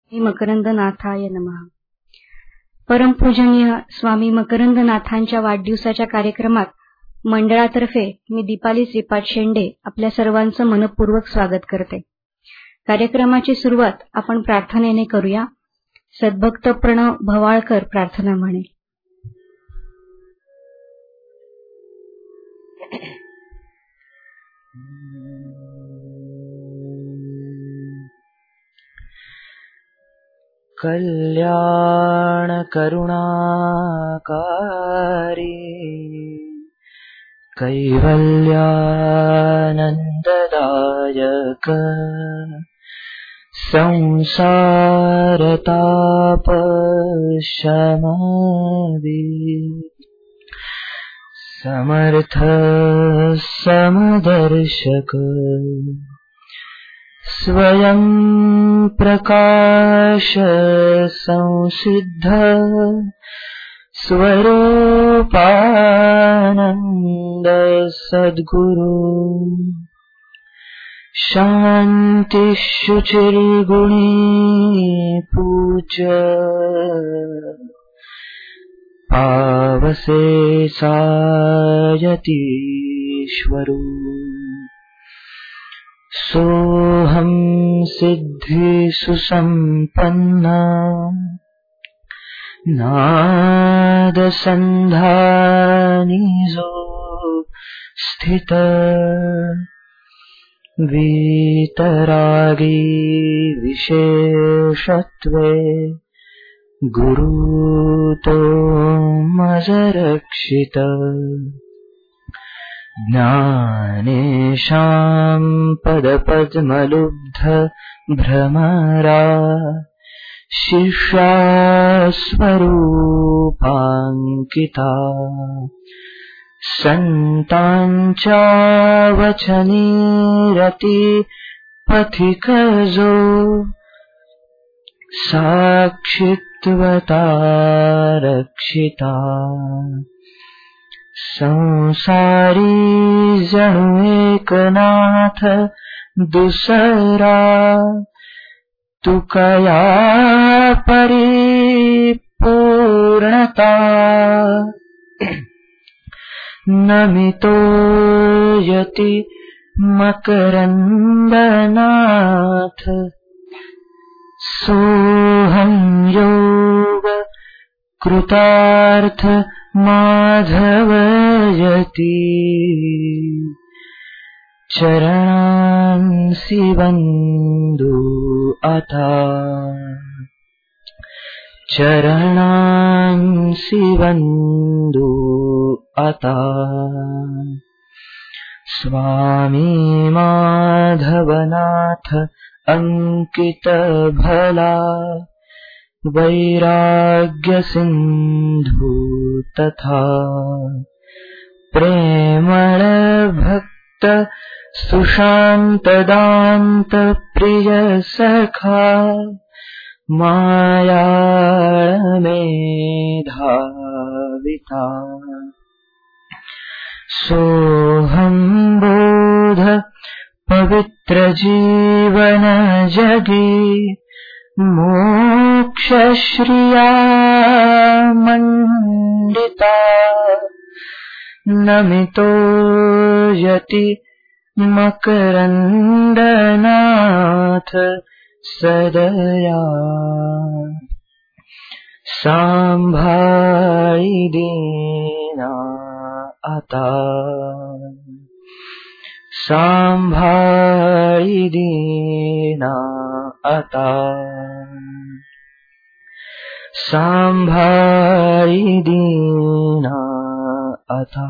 श्री मकरंदनाथाय नमः. परमपूजनीय स्वामी मकरंदनाथांच्या वाढदिवसाच्या कार्यक्रमात मंडळातर्फे मी दीपाली श्रीपाद शेंडे आपल्या सर्वांचं मनपूर्वक स्वागत करते. कार्यक्रमाची सुरुवात आपण प्रार्थनेने करूया. सद्भक्त प्रणव भवाळकर प्रार्थना म्हणे. कल्याण करुणाकारी कैवल्यानंददायक संसारताप शमवी समर्थ समदर्शक स्वयं प्रकाश संसिद्ध स्वरूपानंद सद्गुरु शांति शुचिर्गुणी पूज्य पावसे सायतीश्वरो सोहं सिद्धि सुसंपन्ना नाद संधानिजो स्थित वीतरागी विशेषत्वे गुरुतो मजरक्षित ज्ञानेशां पदपद्मलुब्ध भ्रमरा शिष्यास्वरूपाङ्किता संतांच्या वचनीरति पथिकजो साक्षित्वता रक्षिता संसारी जणू एकनाथ दुसरा तुकया परिपूर्णता नमितो यति मकरंदनाथ सोहं योग कृतार्थ माधवयति चरणांसि वन्दु आता चरणांसि वन्दु आता स्वामी माधवनाथ अंकित भला वैराग्य सिंधु तथा प्रेमळ भक्त सुशांत दांत प्रिय सखा मायाळ मेधाविता सोहं बोध पवित्र जीवन जगी मोक्षश्रिया मंडिता नमितो यति मकरंदनाथ सदया सांभाळी दीना आता सांभाळी दीना आता सांभाळी दीना आता.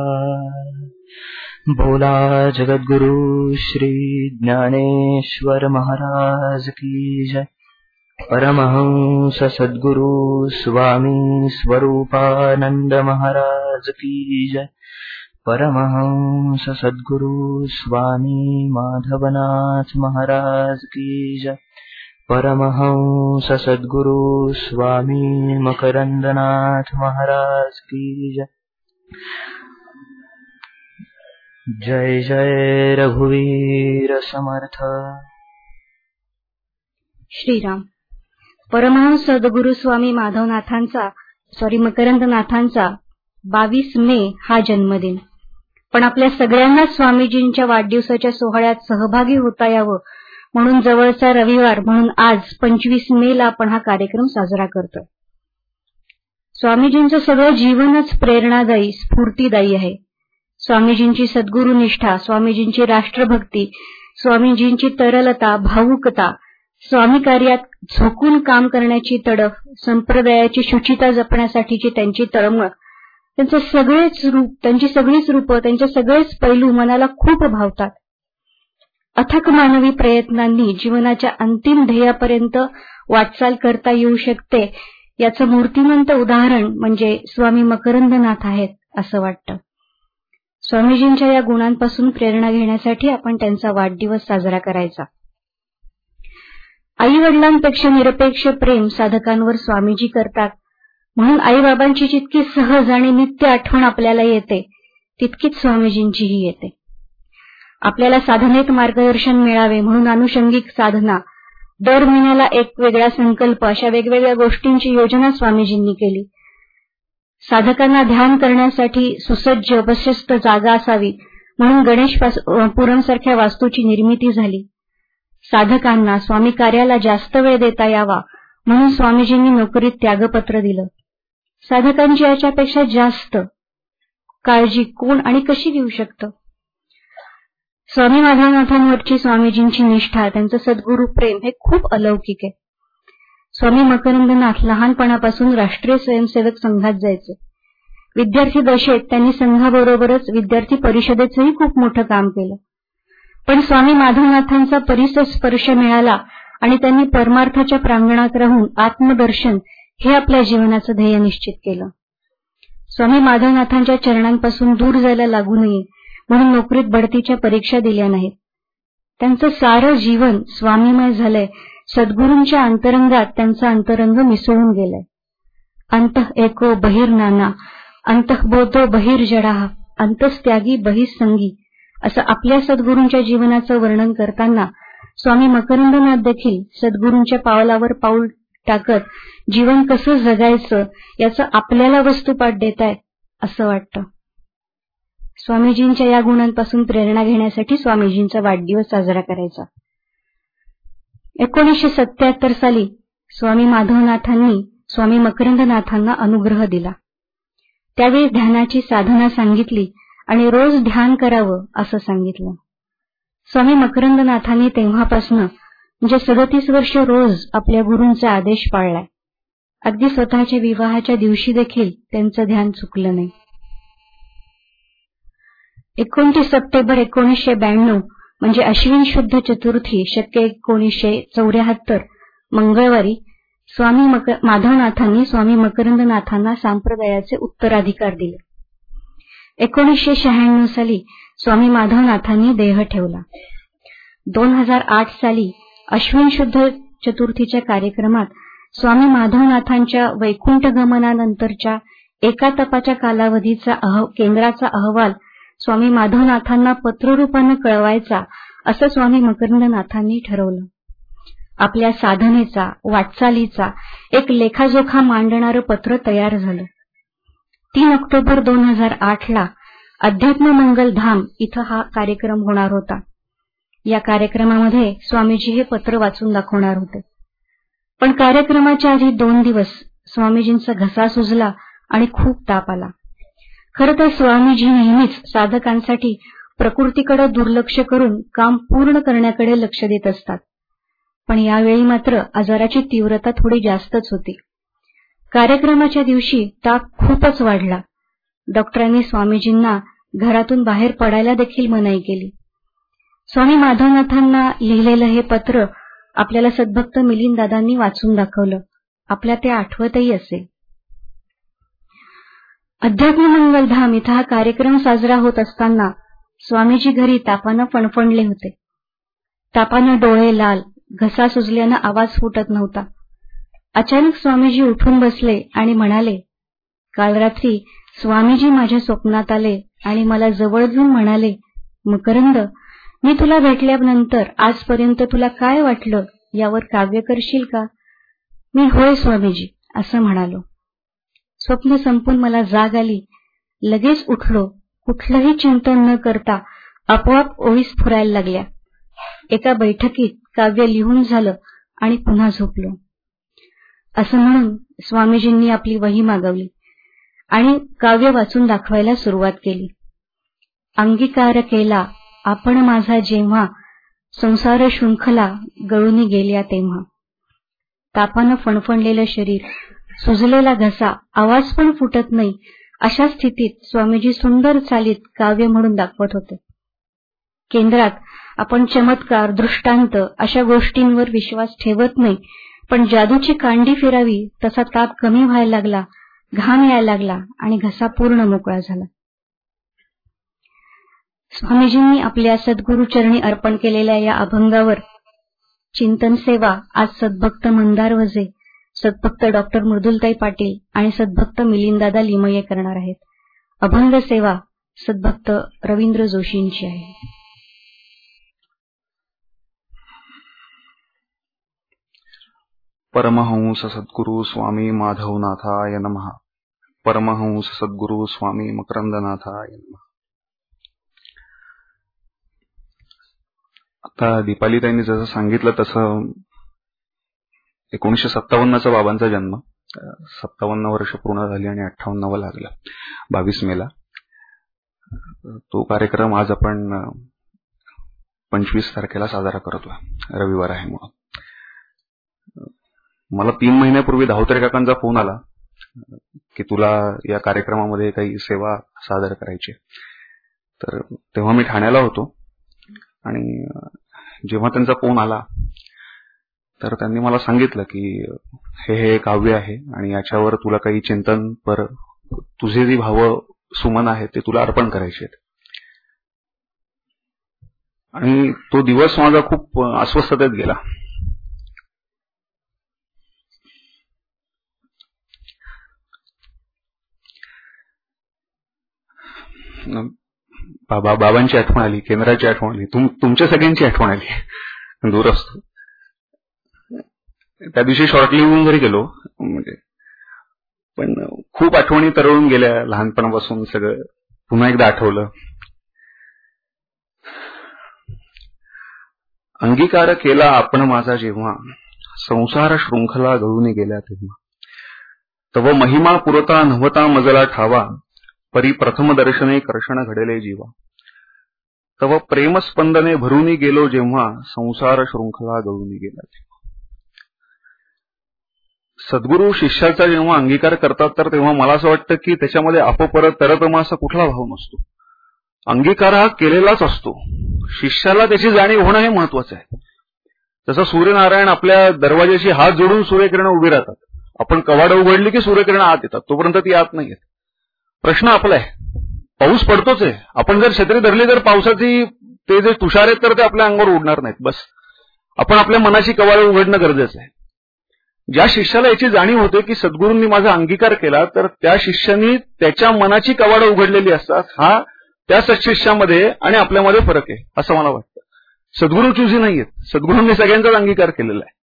बोला जगद्गुरु श्री ज्ञानेश्वर महाराज की जय. परमहंस सद्गुरु स्वामी स्वरूपानंद महाराज की जय. परमहंस सद्गुरु स्वामी माधवनाथ महाराज की जय. परमहंस सद्गुरु स्वामी मकरंदनाथ महाराज की जय. जय जय रघुवीर समर्थ. श्रीराम. परमहंस सद्गुरू स्वामी मकरंदनाथांचा 22 मे हा जन्मदिन. पण आपल्या सगळ्यांनाच स्वामीजींच्या वाढदिवसाच्या सोहळ्यात सहभागी होता यावं म्हणून जवळचा रविवार म्हणून आज 25 मेला आपण हा कार्यक्रम साजरा करतोय. स्वामीजींचं सगळं जीवनच प्रेरणादायी, स्फूर्तीदायी आहे. स्वामीजींची सद्गुरू निष्ठा, स्वामीजींची राष्ट्रभक्ती, स्वामीजींची तरलता, भावुकता, स्वामी कार्यात झोकून काम करण्याची तडफ, संप्रदायाची शुचिता जपण्यासाठीची त्यांची तळमळ, त्यांचे सगळेच रूप, त्यांची सगळीच रूपं, त्यांचे सगळेच पैलू मनाला खूप भावतात. अथक मानवी प्रयत्नांनी जीवनाच्या अंतिम ध्येयापर्यंत वाटचाल करता येऊ शकते याचं मूर्तिमंत उदाहरण म्हणजे स्वामी मकरंदनाथ आहेत असं वाटतं. स्वामीजींच्या या गुणांपासून प्रेरणा घेण्यासाठी आपण त्यांचा वाढदिवस साजरा करायचा. आई-वडिलांपेक्षा निरपेक्ष प्रेम साधकांवर स्वामीजी करतात म्हणून आईबाबांची जितकी सहज आणि नित्य आठवण आपल्याला येते तितकीच स्वामीजींचीही येते. आपल्याला साधनेत मार्गदर्शन मिळावे म्हणून अनुषंगिक साधना, दर महिन्याला एक वेगळा संकल्प, अशा वेगवेगळ्या गोष्टींची योजना स्वामीजींनी केली. साधकांना ध्यान करण्यासाठी सुसज्ज प्रशस्त जागा असावी म्हणून गणेशपुरमसारख्या वास्तूची निर्मिती झाली. साधकांना स्वामी कार्याला जास्त वेळ देता यावा म्हणून स्वामीजींनी नोकरीत त्यागपत्र दिलं. साधकांची याच्यापेक्षा जास्त काळजी कोण आणि कशी घेऊ शकतं? स्वामी माधवनाथांवरची स्वामीजींची निष्ठा, त्यांचं सद्गुरू प्रेम हे खूप अलौकिक आहे. स्वामी मकरंदनाथ लहानपणापासून राष्ट्रीय स्वयंसेवक संघात जायचे. विद्यार्थी दशेत त्यांनी संघाबरोबरच विद्यार्थी परिषदेचंही खूप मोठं काम केलं. पण स्वामी माधवनाथांचा परिसर स्पर्श मिळाला आणि त्यांनी परमार्थाच्या प्रांगणात राहून आत्मदर्शन हे आपल्या जीवनाचं ध्येय निश्चित केलं. स्वामी माधवनाथांच्या चरणांपासून दूर जायला लागू नये म्हणून नोकरीत बढतीच्या परीक्षा दिल्या नाहीत. त्यांचं सारं जीवन स्वामीमय झालंय. सद्गुरूंच्या अंतरंगात त्यांचा अंतरंग मिसळून गेलाय. अंतः एको बहिर्नाना, अंतःबोधो बहिर्जडाः, अंतस्त्यागी बहिस्संगी असं आपल्या सद्गुरूंच्या जीवनाचं वर्णन करताना स्वामी मकरंदनाथ देखील सद्गुरूंच्या पावलावर पाऊल टाकत जीवन कसं जगायचं याचं आपल्याला वस्तुपाठ देतायत असं वाटतं. स्वामीजींच्या या गुणांपासून प्रेरणा घेण्यासाठी स्वामीजींचा वाढदिवस साजरा करायचा. 1977 साली स्वामी माधवनाथांनी स्वामी मकरंदनाथांना अनुग्रह दिला. त्यावेळी ध्यानाची साधना सांगितली आणि रोज ध्यान करावं असं सांगितलं. स्वामी मकरंदनाथांनी तेव्हापासून म्हणजे 37 वर्ष रोज आपल्या गुरूंचा आदेश पाळलाय. अगदी स्वतःच्या विवाहाच्या दिवशी देखील त्यांचं ध्यान चुकलं नाही. 29 सप्टेंबर 1992 म्हणजे अश्विन शुद्ध चतुर्थी शके 1974 मंगळवारी स्वामी माधवनाथांनी स्वामी मकरंदनाथांना संप्रदायाचे उत्तराधिकार दिले. 1996 साली स्वामी माधवनाथांनी देह ठेवला. 2008 साली अश्विन शुद्ध चतुर्थीच्या कार्यक्रमात स्वामी माधवनाथांच्या वैकुंठ गमनानंतरच्या एका तपाच्या कालावधीचा केंद्राचा अहवाल स्वामी माधवनाथांना पत्ररूपानं कळवायचा असं स्वामी मकरंदनाथांनी ठरवलं. आपल्या साधनेचा, वाटचालीचा एक लेखाजोखा मांडणारं पत्र तयार झालं. 3 ऑक्टोबर 2008ला अध्यात्म मंगल धाम इथं हा कार्यक्रम होणार होता. या कार्यक्रमामध्ये स्वामीजी हे पत्र वाचून दाखवणार होते. पण कार्यक्रमाच्या आधी 2 दिवस स्वामीजींचा घसा सुजला आणि खूप ताप आला. खरं तर स्वामीजी नेहमीच साधकांसाठी प्रकृतीकडे दुर्लक्ष करून काम पूर्ण करण्याकडे लक्ष देत असतात. पण यावेळी मात्र आजाराची तीव्रता थोडी जास्तच होती. कार्यक्रमाच्या दिवशी ताप खूपच वाढला. डॉक्टरांनी स्वामीजींना घरातून बाहेर पडायला देखील मनाई केली. स्वामी माधवनाथांना लिहिलेलं हे पत्र आपल्याला सद्भक्त मिलिंद दादांनी वाचून दाखवलं. आपल्या ते आठवतही असेल. अध्यात्म मंगलधाम इथं हा कार्यक्रम साजरा होत असताना स्वामीजी घरी तापानं फणफणले होते. तापानं डोळे लाल, घसा सुजल्यानं आवाज फुटत नव्हता. अचानक स्वामीजी उठून बसले आणि म्हणाले, काल रात्री स्वामीजी माझ्या स्वप्नात आले आणि मला जवळ घेऊन म्हणाले, मकरंद, मी तुला भेटल्यानंतर आजपर्यंत तुला काय वाटलं यावर काव्य करशील का? मी होय स्वामीजी असं म्हणालो. स्वप्न संपून मला जाग आली. लगेच उठलो. कुठलंही चिंतन न करता आपोआप ओळी स्फुरायला लागल्या. एका बैठकीत काव्य लिहून झालं आणि पुन्हा झोपलो. असं म्हणून स्वामीजींनी आपली वही मागवली आणि काव्य वाचून दाखवायला सुरुवात केली. अंगीकार केला आपण माझा जेव्हा, संसार शृंखला गळून गेल्या तेव्हा. तापानं फणफणलेलं शरीर, सुजलेला घसा, आवाज पण फुटत नाही, अशा स्थितीत स्वामीजी सुंदर चालीत काव्य म्हणून दाखवत होते. केंद्रात आपण चमत्कार, दृष्टांत अशा गोष्टींवर विश्वास ठेवत नाही, पण जादूची कांडी फिरावी तसा ताप कमी व्हायला लागला, घाम यायला लागला आणि घसा पूर्ण मोकळा झाला. स्वामीजींनी आपल्या सद्गुरुचरणी अर्पण केलेल्या या अभंगावर चिंतन सेवा आज सद्भक्त मंदार वजे, सद्भक्त डॉक्टर मृदुलताई पाटील आणि सद्भक्त मिलिंददादा लिमये करणार आहेत. अभंग सेवा सद्भक्त रवींद्र जोशींची आहे. परमहंस सद्गुरु स्वामी माधवनाथाय नमः. परमहंस सद्गुरु स्वामी मकरंदनाथाय नमः. आता दीपालीताईंनी जसं सांगितलं तसं 1957चा बाबांचा जन्म, 57 वर्ष पूर्ण झाली आणि 58वा लागला 22 मेला. तो कार्यक्रम आज आपण 25 तारखेला साजरा करतोय. रविवार आहे म्हणून. मला 3 महिन्यापूर्वी धावतरे काकांचा फोन आला की तुला या कार्यक्रमामध्ये काही सेवा सादर करायची. तर तेव्हा मी ठाण्याला होतो आणि जेव्हा त्यांचा फोन आला तर त्यांनी मला सांगितलं की हे काव्य आहे आणि याच्यावर तुला काही चिंतन पर तुझे जी भाव सुमन आहेत ते तुला अर्पण करायचे आहेत. आणि तो दिवस माझा खूप अस्वस्थतेत गेला. बाबांची आठवण आली, केंद्राची आठवण आली, तुमच्या सगळ्यांची आठवण आली. दूर असतो त्या दिवशी शॉर्ट लिहून घरी गेलो, म्हणजे पण खूप आठवणी तरळून गेल्या. लहानपणापासून सगळं पुन्हा एकदा आठवलं. अंगीकार केला आपण माझा जेव्हा, संसार शृंखला गळून गेल्या तेव्हा. तव महिमा पुरता नव्हता मजला ठावा, परी प्रथम दर्शने कर्षण घडले जीवा. तव प्रेमस्पंदने भरून गेलो जेव्हा, संसार शृंखला गळून गेल्या तेव्हा. सद्गुरू शिष्याचा जेव्हा अंगीकार करतात तर तेव्हा मला असं वाटतं की त्याच्यामध्ये अपपर तरतमा असा कुठला भाव नसतो. अंगीकार हा केलेलाच असतो. शिष्याला त्याची जाणीव होणं हे महत्वाचं आहे. जसं सूर्यनारायण आपल्या दरवाजाशी हात जोडून सूर्यकिरण उभी राहतात. आपण कवाडं उघडली की सूर्यकिरण आत येतात, तोपर्यंत ती आत नाही येत. प्रश्न आपला आहे, पाऊस पडतोच आहे, आपण जर छत्री धरली तर पावसाची ते जे तुषार आहेत तर ते आपल्या अंगावर उडणार नाहीत. बस आपण आपल्या मनाची कवाडं उघडणं गरजेचं आहे. ज्या शिष्याला याची जाणीव होते की सद्गुरूंनी माझा अंगीकार केला तर त्या शिष्यानी त्याच्या मनाची कवाडं उघडलेली असतात. हा त्या सत्शिष्यामध्ये आणि आपल्यामध्ये फरक आहे असं मला वाटतं. सद्गुरू चुजी नाहीयेत, सद्गुरूंनी सगळ्यांचाच अंगीकार केलेला आहे.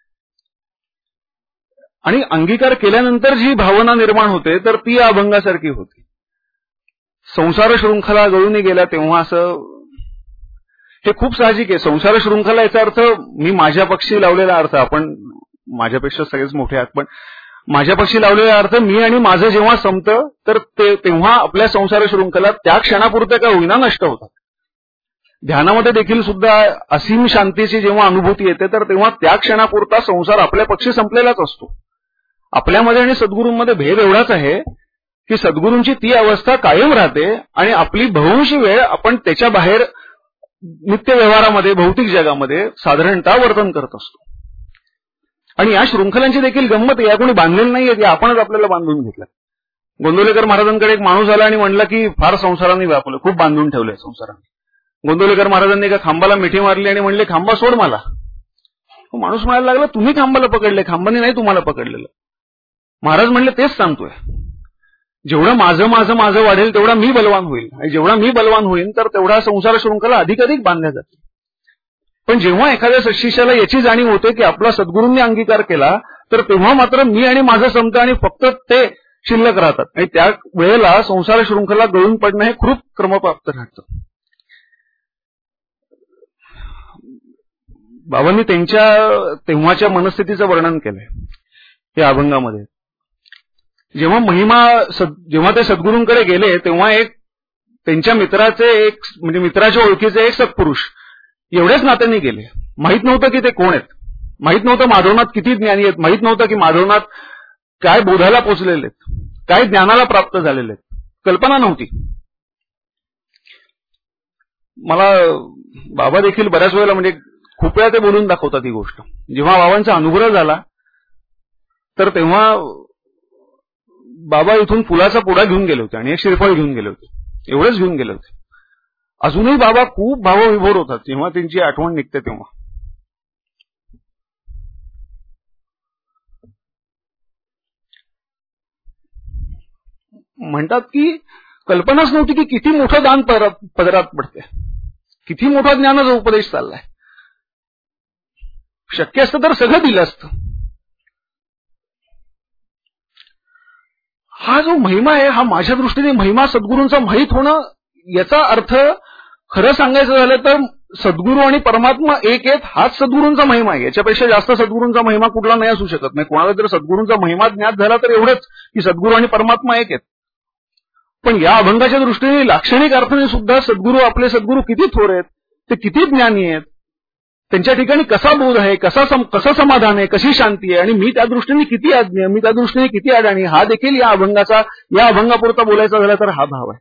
आणि अंगीकार केल्यानंतर जी भावना निर्माण होते तर ती अभंगासारखी होती. संसार शृंखला गळून गेल्या तेव्हा असं हे खूप साहजिक आहे. संसार शृंखला याचा अर्थ मी माझ्या पक्षी लावलेला अर्थ, आपण माझ्यापेक्षा सगळेच मोठे आहात, पण माझ्या पक्षी लावलेला अर्थ मी आणि माझं जेव्हा संपतं तर तेव्हा आपल्या संसार शृंखला त्या क्षणापुरत्या का होईना नष्ट होतात. ध्यानामध्ये देखील सुद्धा असीम शांतीची जेव्हा अनुभूती येते तर तेव्हा त्या क्षणापुरता संसार आपल्या पक्षी संपलेलाच असतो. आपल्यामध्ये आणि सद्गुरूंमध्ये भेद एवढाच आहे की सद्गुरूंची ती अवस्था कायम राहते आणि आपली बहुंशी वेळ आपण त्याच्या बाहेर नित्य व्यवहारामध्ये भौतिक जगामध्ये साधारणतः वर्तन करत असतो. आणि या शृंखलांची देखील गंमत या कोणी बांधलेली नाहीये, ती आपणच आपल्याला बांधून घेतलं. गोंदवलेकर महाराजांकडे एक माणूस आला आणि म्हणला की फार संसाराने व्यापलं, खूप बांधून ठेवलंय संसाराने. गोंदवलेकर महाराजांनी एका खांबाला मिठी मारली आणि म्हणले खांबा सोड मला. माणूस म्हणायला लागला तुम्ही खांबाला पकडले, खांबाने नाही तुम्हाला पकडलेलं. महाराज म्हणले तेच सांगतोय, जेवढं माझं माझं माझं वाढेल तेवढा मी बलवान होईल आणि जेवढा मी बलवान होईल तर तेवढा संसार शृंखला अधिकाधिक बांधल्या जाते. पण जेव्हा एखाद्या सत्शिष्याला याची जाणीव होते की आपला सद्गुरूंनी अंगीकार केला तर तेव्हा मात्र मी आणि माझं संपतं आणि फक्त ते शिल्लक राहतात आणि त्या वेळेला संसार शृंखला गळून पडणं हे खूप क्रमप्राप्त राहतं. बाबांनी त्यांच्या तेव्हाच्या मनस्थितीचं वर्णन केलंय या अभंगामध्ये. जेव्हा ते सद्गुरूंकडे गेले तेव्हा एक त्यांच्या म्हणजे मित्राच्या ओळखीचे एक सत्पुरुष एवढ्याच नात्याने गेले. माहित नव्हतं की ते कोण आहेत, माहित नव्हतं माधवनाथ किती ज्ञानी आहेत, माहित नव्हतं की माधवनाथ काय बोधाला पोचलेले आहेत, काय ज्ञानाला प्राप्त झालेले आहेत, कल्पना नव्हती. मला बाबा देखील बऱ्याच वेळेला म्हणजे खूप वेळा ते बोलून दाखवतात ही गोष्ट. जेव्हा बाबांचा अनुग्रह झाला तर तेव्हा बाबा इथून फुलाचा पुडा घेऊन गेले होते आणि एक श्रीफळ घेऊन गेले होते, एवढंच घेऊन गेले होते. अजूनही बाबा खूप भावविभोर होतात जेव्हा त्यांची आठवण निघते तेव्हा. म्हणतात की कल्पनाच नव्हती की किती मोठं दान पदरात पडते, किती मोठा ज्ञानाचा उपदेश चाललाय. शक्य असतं तर सगळं दिलं असतं. हा जो महिमा आहे हा माझ्या दृष्टीने महिमा सद्गुरूंचा माहीत होणं याचा अर्थ खरं सांगायचं झालं तर सद्गुरू आणि परमात्मा एक आहेत हाच सद्गुरूंचा महिमा आहे. याच्यापेक्षा जास्त सद्गुरूंचा महिमा कुठला नाही असू शकत नाही. कोणाला जर सद्गुरूंचा महिमा ज्ञात झाला तर एवढंच की सद्गुरू आणि परमात्मा एक आहेत. पण या अभंगाच्या दृष्टीने लाक्षणिक अर्थाने सुद्धा आपले सद्गुरू किती थोर आहेत, ते किती ज्ञानी आहेत, त्यांच्या ठिकाणी कसा बोध आहे, कसं समाधान आहे, कशी शांती आहे आणि मी त्या दृष्टीने किती अज्ञ, मी त्या दृष्टीने किती अडाणी, हा देखील या अभंगापुरता बोलायचा झाला तर हा भाव आहे.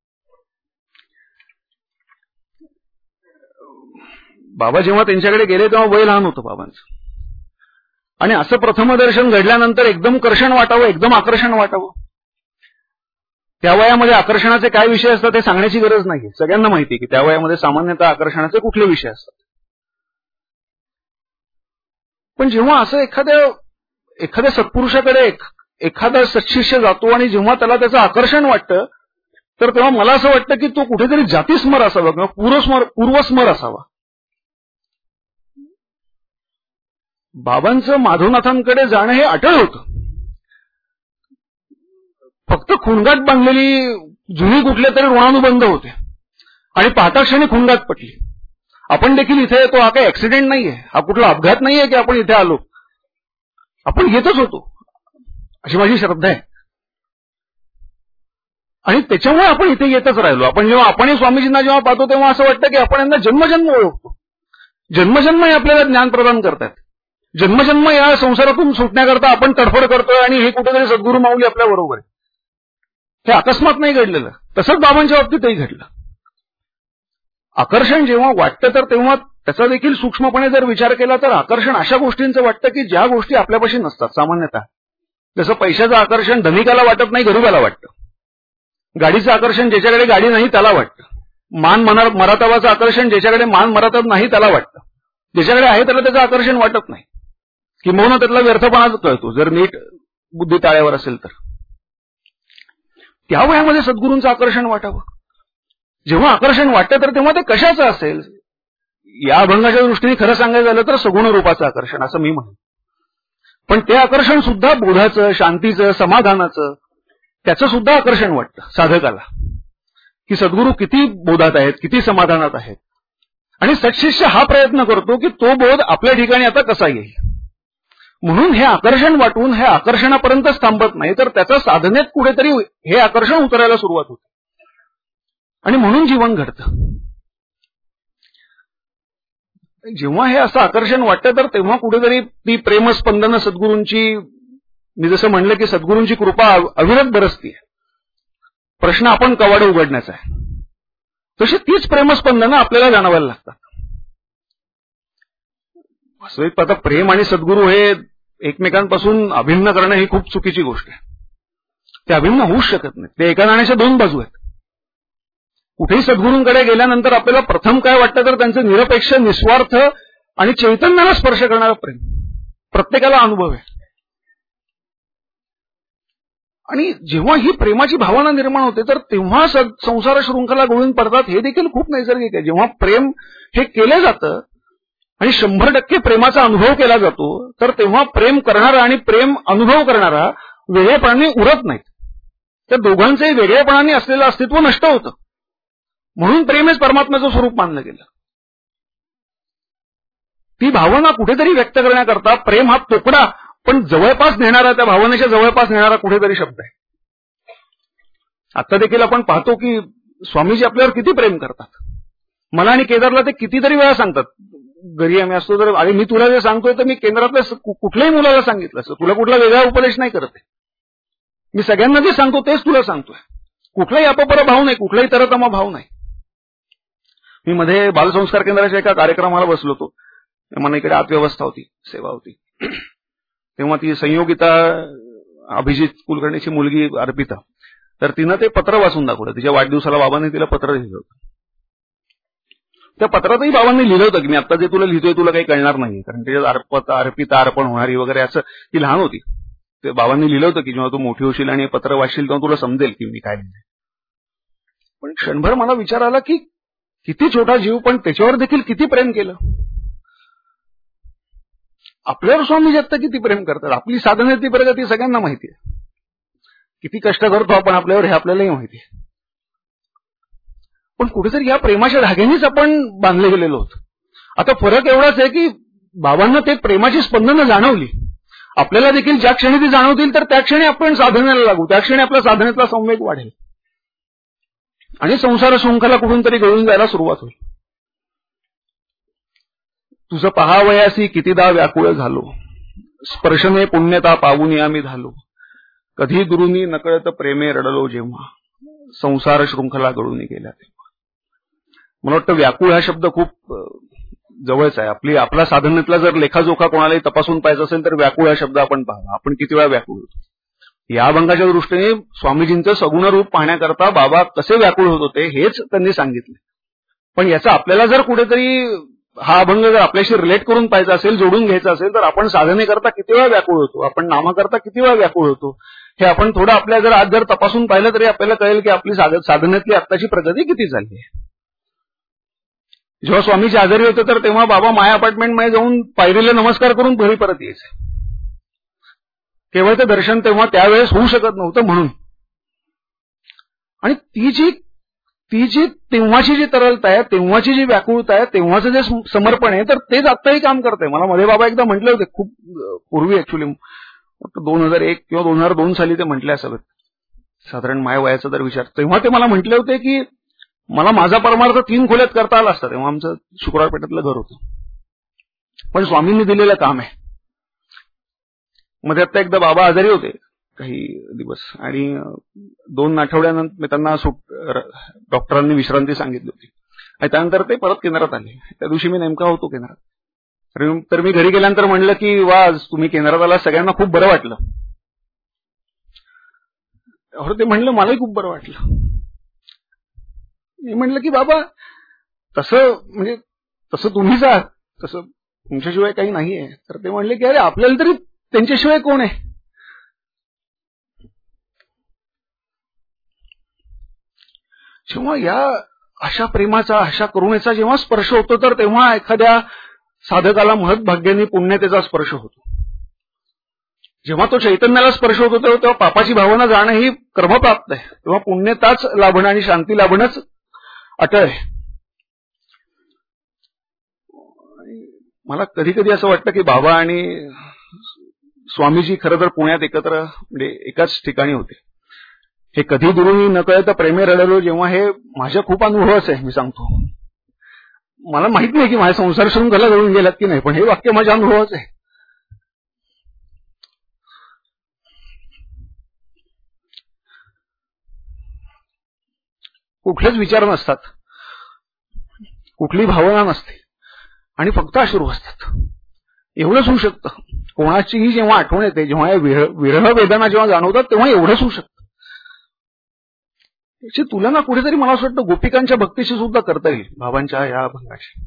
बाबा जेव्हा त्यांच्याकडे गेले तेव्हा वय लहान होतं बाबांचं आणि असं प्रथमदर्शन घडल्यानंतर एकदम कर्षण वाटावं, एकदम आकर्षण वाटावं. त्या वयामध्ये आकर्षणाचे काय विषय असतात हे सांगण्याची गरज नाही, सगळ्यांना माहिती आहे की त्या वयामध्ये सामान्यतः आकर्षणाचे कुठले विषय असतात. पण जेव्हा असं एखाद्या सत्पुरुषाकडे एखादा सत्शिष्य जातो आणि जेव्हा त्याला त्याचं आकर्षण वाटतं तर तेव्हा मला असं वाटतं की तो कुठेतरी जातीस्मर असावा किंवा पूर्वस्मर असावा. बाबांचं माधवनाथांकडे जाणं हे अटळ होतं. फक्त खुणगाट बांधलेली जुनी कुठले तरी ऋणानुबंध होते आणि पाहताक्षणी खुणगाट पटली. आपण देखील इथे येतो, हा काही ऍक्सिडेंट नाहीये, हा कुठला अपघात नाहीये की आपण इथे आलो, आपण येतच होतो अशी माझी श्रद्धा आहे. आणि त्याच्यामुळे आपण इथे येतच राहिलो. आपण स्वामीजींना जेव्हा पाहतो तेव्हा असं वाटतं की आपण यांना जन्मजन्म ओळखतो, जन्मजन्म हे आपल्याला ज्ञान प्रदान करतात, जन्मजन्म या संसारातून सुटण्याकरता आपण तडफड करतोय आणि हे कुठेतरी सद्गुरू माऊली आपल्या बरोबर आहे. हे अकस्मात नाही घडलेलं, तसंच बाबांच्या बाबतीतही घडलं. आकर्षण जेव्हा वाटतं तर तेव्हा त्याचा देखील सूक्ष्मपणे जर विचार केला तर आकर्षण अशा गोष्टींचं वाटतं की ज्या गोष्टी आपल्यापाशी नसतात सामान्यतः. जसं पैशाचं आकर्षण धनिकाला वाटत नाही, गरीबाला वाटतं. गाडीचं आकर्षण ज्याच्याकडे गाडी नाही त्याला वाटतं. मान मरातबाचं आकर्षण ज्याच्याकडे मान मरातब नाही त्याला वाटतं. ज्याच्याकडे आहे त्याला त्याचं आकर्षण वाटत नाही, किंबहुना त्यातला व्यर्थपणा कळतो जर नीट बुद्धी ताळ्यावर असेल तर. त्या वयामध्ये सद्गुरूंचं आकर्षण वाटावं. जेव्हा आकर्षण वाटतं तर तेव्हा ते कशाचं असेल? या अभंगाच्या दृष्टीने खरं सांगायचं झालं तर सगुण रूपाचं आकर्षण असं मी म्हणेन. पण ते आकर्षण सुद्धा बोधाचं, शांतीचं, समाधानाचं, त्याचं सुद्धा आकर्षण वाटतं साधकाला की सद्गुरू किती बोधात आहेत, किती समाधानात आहेत. आणि सत्शिष्य हा प्रयत्न करतो की तो बोध आपल्या ठिकाणी आता कसा येईल. म्हणून हे आकर्षण वाटून हे आकर्षणापर्यंतच थांबत नाही तर त्याच्या साधनेत कुठेतरी हे आकर्षण उतरायला सुरुवात होते आणि म्हणून जीवन घडतं. जेव्हा हे असं आकर्षण वाटतं तर तेव्हा कुठेतरी ती प्रेमस्पंदनं सद्गुरूंची, मी जसं म्हणलं की सद्गुरूंची कृपा अविरत बरसते. प्रश्न आपण कवाडे उघडण्याचा आहे, तशी तीच प्रेमस्पंदनं आपल्याला जाणवायला लागतात. वास्तविक आता प्रेम आणि सद्गुरू हे एकमेकांपासून अभिन्न करणं ही खूप चुकीची गोष्ट आहे. ते अभिन्न होऊच शकत नाही, ते एका नाण्याच्या दोन बाजू आहेत. कुठेही सद्गुरूंकडे गेल्यानंतर आपल्याला प्रथम काय वाटतं तर त्यांचं निरपेक्ष, निस्वार्थ आणि चैतन्याला स्पर्श करणारं प्रेम प्रत्येकाला अनुभव आहे. आणि जेव्हा ही प्रेमाची भावना निर्माण होते तर तेव्हा संसार शृंखला गळून पडतात. हे देखील खूप नैसर्गिक आहे. जेव्हा प्रेम हे केलं जातं आणि 100% प्रेमाचा अनुभव केला जातो, तर तेव्हा प्रेम करणारा आणि प्रेम अनुभव करणारा वेगळेपणाने उरत नाहीत. त्या दोघांचंही वेगळेपणाने असलेलं अस्तित्व नष्ट होतं. म्हणून प्रेम हेच परमात्म्याचं स्वरूप मानलं गेलं. ती भावना कुठेतरी व्यक्त करण्याकरता प्रेम हा तोकडा पण जवळपास नेणारा, त्या भावनेच्या जवळपास नेणारा कुठेतरी शब्द आहे. आता देखील आपण पाहतो की स्वामीजी आपल्यावर किती प्रेम करतात. मला आणि केदारला ते कितीतरी वेळा सांगतात. घरी आम्ही असतो तर, अरे मी तुला जे सांगतोय तर मी केंद्रातल्या कुठल्याही मुलाला सांगितलं असं, तुला कुठला वेगळा उपदेश नाही करत आहे. मी सगळ्यांना जे सांगतो तेच तुला सांगतोय. कुठलाही अपपर भाव नाही, कुठलाही तरतमा भाव नाही. मी मध्ये बालसंस्कार केंद्राच्या एका कार्यक्रमाला बसलो होतो. मला इकडे आतव्यवस्था होती, सेवा होती. तेव्हा ती संयोगिता अभिजित कुलकर्णीची मुलगी अर्पिता, तर तिनं ते पत्र वाचून दाखवलं. तिच्या वाढदिवसाला बाबांनी तिला पत्र लिहिलं होतं. त्या पत्रातही बाबांनी लिहिलं होतं की मी आता जे तुला लिहितोय तुला काही कळणार नाही, कारण त्याच्यात अर्पिता अर्पण होणारी वगैरे असं. ती लहान होती. ते बाबांनी लिहिलं होतं की जेव्हा तू मोठी होशील आणि पत्र वाचशील तेव्हा तुला समजेल की मी काय लिहिलंय. पण क्षणभर मला विचार आला की किती छोटा जीव, पण त्याच्यावर देखील किती प्रेम केलं. आपल्यावर स्वामी जगत किती प्रेम करतात. आपली साधनेची प्रगती सगळ्यांना माहिती आहे. किती कष्ट करतो आपण आपल्यावर हे आपल्यालाही माहिती आहे. पण कुठेतरी या प्रेमाच्या धाग्यानेच आपण बांधले गेलेलो आहोत. आता फरक एवढाच आहे की बाबांना ते प्रेमाची स्पंदनं जाणवली. आपल्याला देखील ज्या क्षणी ती जाणवतील तर त्या क्षणी आपण साधनेला लागू, त्या क्षणी आपल्या साधनेतला संवेग वाढेल आणि संसार शृंखला कुठून तरी गळून जायला सुरुवात होईल. तुझं पहावयासी कितीदा व्याकुळ झालो, स्पर्शने पुण्यता पावून आम्ही झालो, कधी दुरुनी नकळत प्रेमे रडलो जेव्हा, संसार शृंखला गळून गेल्या तेव्हा. मला वाटतं व्याकुळ हा शब्द खूप जवळच आहे. आपला साधनेतला जर लेखाजोखा कोणालाही तपासून पाहायचा असेल तर व्याकुळ हा शब्द आपण पाहावा. आपण किती वेळा व्याकुळ होतो. या अभंगाच्या दृष्टीने स्वामीजींचं सगुण रूप पाहण्याकरता बाबा कसे व्याकुळ होत होते हेच त्यांनी सांगितले. पण याचा आपल्याला जर कुठेतरी हा अभंग जर आपल्याशी रिलेट करून पाहायचा असेल, जोडून घ्यायचा असेल, तर आपण साधनेकरता किती वेळा व्याकुळ होतो, आपण नामाकरता किती वेळा व्याकुळ होतो, हे आपण थोडं आपल्या जर आज जर तपासून पाहिलं तरी आपल्याला कळेल की आपली साधनेतली आत्ताची प्रगती किती झाली आहे. जेव्हा स्वामीजी आजारी होते तर तेव्हा बाबा माया अपार्टमेंटमध्ये जाऊन पायरीला नमस्कार करून घरी परत यायचे. केवळ ते दर्शन तेव्हा त्यावेळेस होऊ शकत नव्हतं म्हणून. आणि ती जी तेव्हाची जी तरलता आहे, तेव्हाची जी व्याकुळता आहे, तेव्हाचं जे समर्पण आहे, तर तेच आत्ताही काम करतंय. मला मध्ये बाबा एकदा म्हटले होते, खूप पूर्वी ऍक्च्युली 2001 किंवा 2002 साली ते म्हटले असावेत, साधारण माझ्या वयाचा जर विचार. तेव्हा ते मला म्हटले होते की मला माझा परमार्थ 3 खोल्यात करता आला असता. तेव्हा आमचं शुक्रवार पेठेतलं घर होतं, पण स्वामींनी दिलेलं काम आहे. मध्ये आता एकदा बाबा आजारी होते काही दिवस आणि 2 आठवड्यानंतर मी त्यांना डॉक्टरांनी विश्रांती सांगितली होती आणि त्यानंतर ते परत केंद्रात आले. त्या दिवशी मी नेमका होतो केंद्रात. तर मी घरी गेल्यानंतर म्हणलं की वा आज तुम्ही केंद्रात आला, सगळ्यांना खूप बरं वाटलं. ते म्हणलं मलाही खूप बरं वाटलं. मी म्हणलं की बाबा तसं तुम्हीच आहात, तसं तुमच्याशिवाय काही नाहीये. तर ते म्हणले की अरे आपल्याला तरी त्यांच्याशिवाय कोण आहे. जेव्हा या अशा प्रेमाचा, अशा करुणेचा जेव्हा स्पर्श होतो तर तेव्हा एखाद्या साधकाला महत्भाग्याने पुण्यतेचा स्पर्श होतो. जेव्हा तो चैतन्याला स्पर्श होतो तेव्हा पापाची भावना जाणं ही कर्मप्राप्त आहे. तेव्हा पुण्यताच लाभणं आणि शांती लाभणंच अटळ आहे. मला कधी कधी असं वाटतं की बाबा आणि स्वामीजी खरं तर पुण्यात एकत्र म्हणजे एकाच ठिकाणी होते. हे कधी दुरुनी नकळत प्रेमे रडलो जेव्हा, हे माझ्या खूप अनुभवच आहे. मी सांगतो, मला माहित नाही की माझ्या संसार शृंखला जळून गेलात की नाही, पण हे वाक्य माझ्या अनुभवाच आहे. कुठलेच विचार नसतात, कुठली भावना नसते आणि फक्त अश्रू असतात. एवढंच होऊ शकतं. कोणाचीही जेव्हा आठवण येते, जेव्हा विरह वेदना जेव्हा जाणवतात तेव्हा एवढंच होऊ शकतं. याची तुलना कुठेतरी मला असं वाटतं गोपिकांच्या भक्तीशी सुद्धा करता येईल, बाबांच्या या अभंगाची.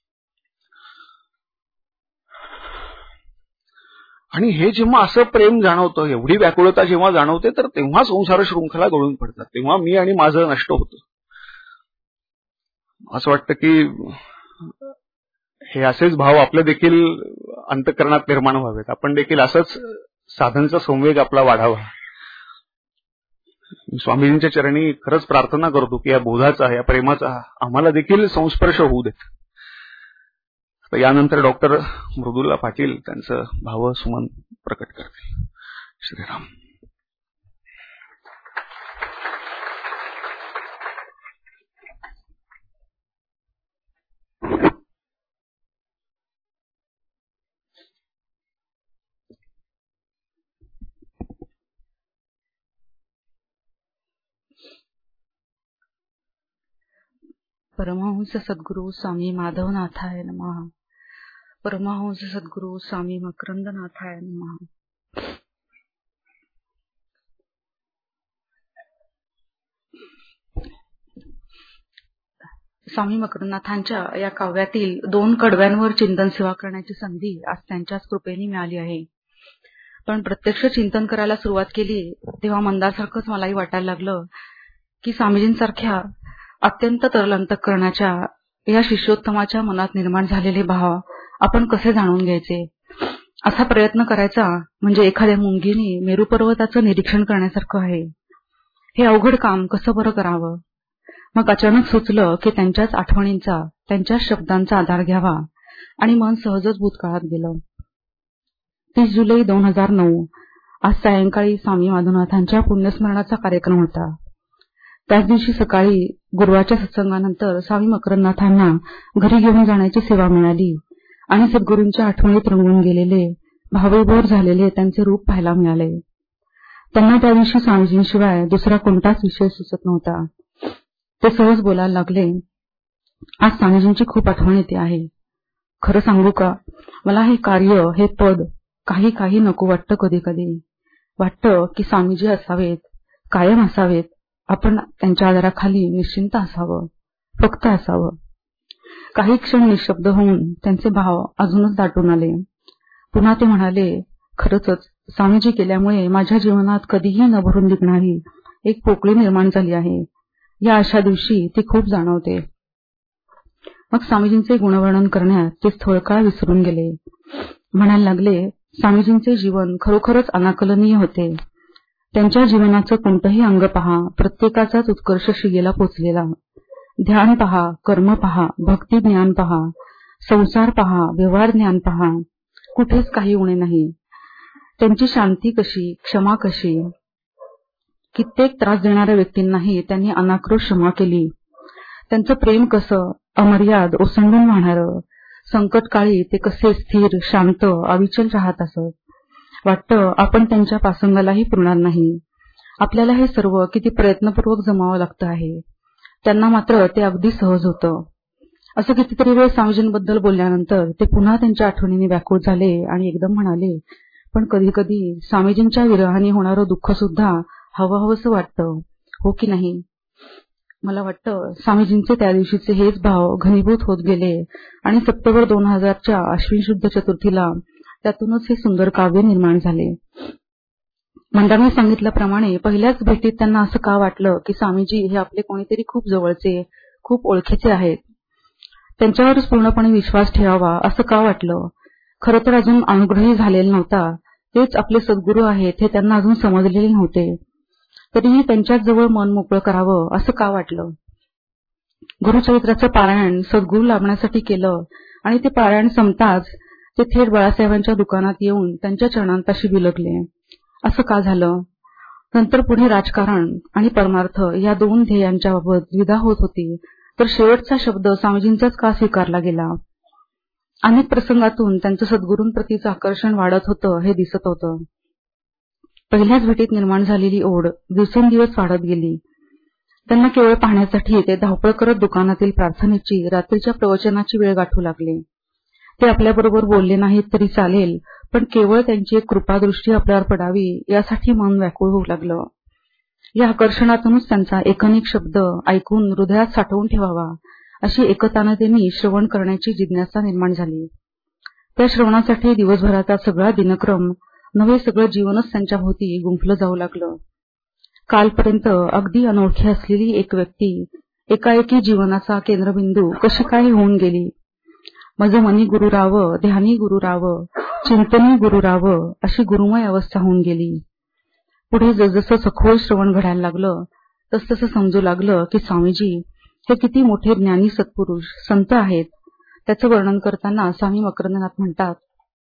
आणि हे जेव्हा असं प्रेम जाणवतं, एवढी व्याकुळता जेव्हा जाणवते, तर तेव्हा संसार शृंखला गळून पडतात. तेव्हा मी आणि माझं नष्ट होतं. असं वाटतं की हे असेच भाव आपले देखील अंतःकरणात निर्माण व्हावेत. आपण देखील असंच साधनचा संवेग आपला वाढावा. स्वामीजींच्या चरणी खरंच प्रार्थना करतो की या बोधाचा, या प्रेमाचा आम्हाला देखील संस्पर्श होऊ देत. यानंतर डॉक्टर मृदुला पाटील त्यांचं भावसुमन प्रकट करतील. श्रीराम. परमहंस सद्गुरु स्वामी माधवनाथाय नमः. परमहंस सद्गुरु स्वामी मकरंदनाथाय नमः. स्वामी मकरंदनाथांच्या या काव्यातील 2 कडव्यांवर चिंतन सेवा करण्याची संधी आज त्यांच्याच कृपेने मिळाली आहे. पण प्रत्यक्ष चिंतन करायला सुरुवात केली तेव्हा मंदारसारखंच मलाही वाटायला लागलं की स्वामीजींसारख्या अत्यंत तरल अंतःकरणाच्या या शिष्योत्तमाच्या मनात निर्माण झालेले भाव आपण कसे जाणून घ्यायचे. असा प्रयत्न करायचा म्हणजे एखाद्या मुंगीने मेरू पर्वताचं निरीक्षण करण्यासारखं आहे. हे अवघड काम कसं बरं करावं. मग अचानक सुचलं की त्यांच्याच आठवणींचा, त्यांच्याच शब्दांचा आधार घ्यावा आणि मन सहजच भूतकाळात गेलं. 30 जुलै 2009 आज सायंकाळी स्वामी माधवनाथांच्या पुण्यस्मरणाचा कार्यक्रम होता. त्याच दिवशी सकाळी गुरुवारच्या सत्संगानंतर स्वामी मकरंदनाथांना घरी घेऊन जाण्याची सेवा मिळाली आणि सद्गुरूंच्या आठवणीत रंगून गेलेले, भावविभोर झालेले त्यांचे रूप पाहायला मिळाले. त्यांना त्या दिवशी स्वामीजींशिवाय दुसरा कोणताच विषय सुचत नव्हता. ते सहज बोलायला लागले, आज स्वामीजींची खूप आठवण येते आहे. खरं सांगू का, मला हे कार्य, हे पद काही नको वाटतं. कधी कधी वाटतं की स्वामीजी असावेत, कायम असावेत. आपण त्यांच्या आधाराखाली निश्चिंत असावं, फक्त असावं. काही क्षण निशब्द होऊन त्यांचे भाव अजूनच दाटून आले. पुन्हा ते म्हणाले, खरंच स्वामीजी केल्यामुळे माझ्या जीवनात कधीही न भरून निघणारी एक पोकळी निर्माण झाली आहे. या अशा दिवशी ती खूप जाणवते. मग स्वामीजींचे गुणवर्णन करण्यात ते स्थळकाळ विसरून गेले. म्हणायला लागले, स्वामीजींचे जीवन खरोखरच अनाकलनीय होते. त्यांच्या जीवनाचं कोणतंही अंग पहा, प्रत्येकाचाच उत्कर्ष शिगेला पोचलेला. ध्यान पहा, कर्म पहा, भक्ती ज्ञान पहा, संसार पहा, व्यवहार ज्ञान पहा, कुठेच काही उणे नाही. त्यांची शांती कशी, क्षमा कशी. कित्येक त्रास देणाऱ्या व्यक्तींनाही त्यांनी अनाक्रोश क्षमा केली. त्यांचं प्रेम कसं अमर्याद, ओसंडून वाहणारं. संकटकाळी ते कसे स्थिर, शांत, अविचल राहत असत. वाटतं आपण त्यांच्या पासंगालाही पुरणार नाही. आपल्याला हे सर्व किती प्रयत्नपूर्वक जमावं लागतं आहे. त्यांना मात्र ते अगदी सहज होतं. असं कितीतरी वेळ स्वामीजींबद्दल बोलल्यानंतर ते पुन्हा त्यांच्या आठवणीने व्याकुळ झाले आणि एकदम म्हणाले, पण कधी कधी स्वामीजींच्या विरहाने होणारं दुःख सुद्धा हवंहवंसं वाटतं, हो की नाही. मला वाटतं स्वामीजींचे त्या दिवशीचे हेच भाव घनीभूत होत गेले आणि सप्टेंबर 2000च्या अश्विन शुद्ध चतुर्थीला त्यातूनच हे सुंदर काव्य निर्माण झाले. मंदाने सांगितल्याप्रमाणे पहिल्याच भेटीत त्यांना असं का वाटलं की स्वामीजी हे आपले कोणीतरी खूप जवळचे, खूप ओळखीचे आहेत. त्यांच्यावरच पूर्णपणे विश्वास ठेवावा असं का वाटलं. खरं तर अजून अनुग्रही झालेला नव्हता. तेच आपले सद्गुरू आहेत हे त्यांना अजून समजलेले नव्हते. तरीही त्यांच्याच जवळ मन मोकळं करावं असं का वाटलं. गुरुचरित्राचं पारायण सद्गुरू लाभण्यासाठी केलं आणि ते पारायण संपताच ते थेट बाळासाहेबांच्या दुकानात येऊन त्यांच्या चरणांपाशी बिलगले. असं का झालं. नंतर पुढे राजकारण आणि परमार्थ या 2 ध्येयांच्या बाबत द्विधा होत होती, तर शेवटचा शब्द स्वामीजींचाच का स्वीकारला गेला. अनेक प्रसंगातून त्यांचं सद्गुरूंप्रतीचं आकर्षण वाढत होतं हे दिसत होतं. पहिल्याच भेटीत निर्माण झालेली ओढ दिवसेंदिवस वाढत गेली. त्यांना केवळ पाहण्यासाठी ते धावपळ करत दुकानातील प्रार्थनेची, रात्रीच्या प्रवचनाची वेळ गाठू लागले. ते आपल्याबरोबर बोलले नाहीत तरी चालेल, पण केवळ त्यांची एक कृपादृष्टी आपल्यावर पडावी यासाठी मन व्याकुळ होऊ लागलं. या आकर्षणातूनच त्यांचा एकनिक शब्द ऐकून हृदयात साठवून ठेवावा अशी एकताने त्यांनी श्रवण करण्याची जिज्ञासा निर्माण झाली. त्या श्रवणासाठी दिवसभराचा सगळा दिनक्रम नवे सगळं जीवनच त्यांच्या भोवती गुंफलं जाऊ लागलं. कालपर्यंत अगदी अनोळखी असलेली एक व्यक्ती एकाएकी जीवनाचा केंद्रबिंदू कशी काय होऊन गेली. माझं मनी गुरु राव, ध्यानी गुरु राव, चिंतनी गुरु राव, अशी गुरुमय अवस्था होऊन गेली. पुढे जसजसं सखोल श्रवण घडायला लागलं तसतसं समजू लागलं की स्वामीजी हे किती मोठे ज्ञानी सत्पुरुष संत आहेत. त्याचं वर्णन करताना स्वामी मकरंदनाथ म्हणतात,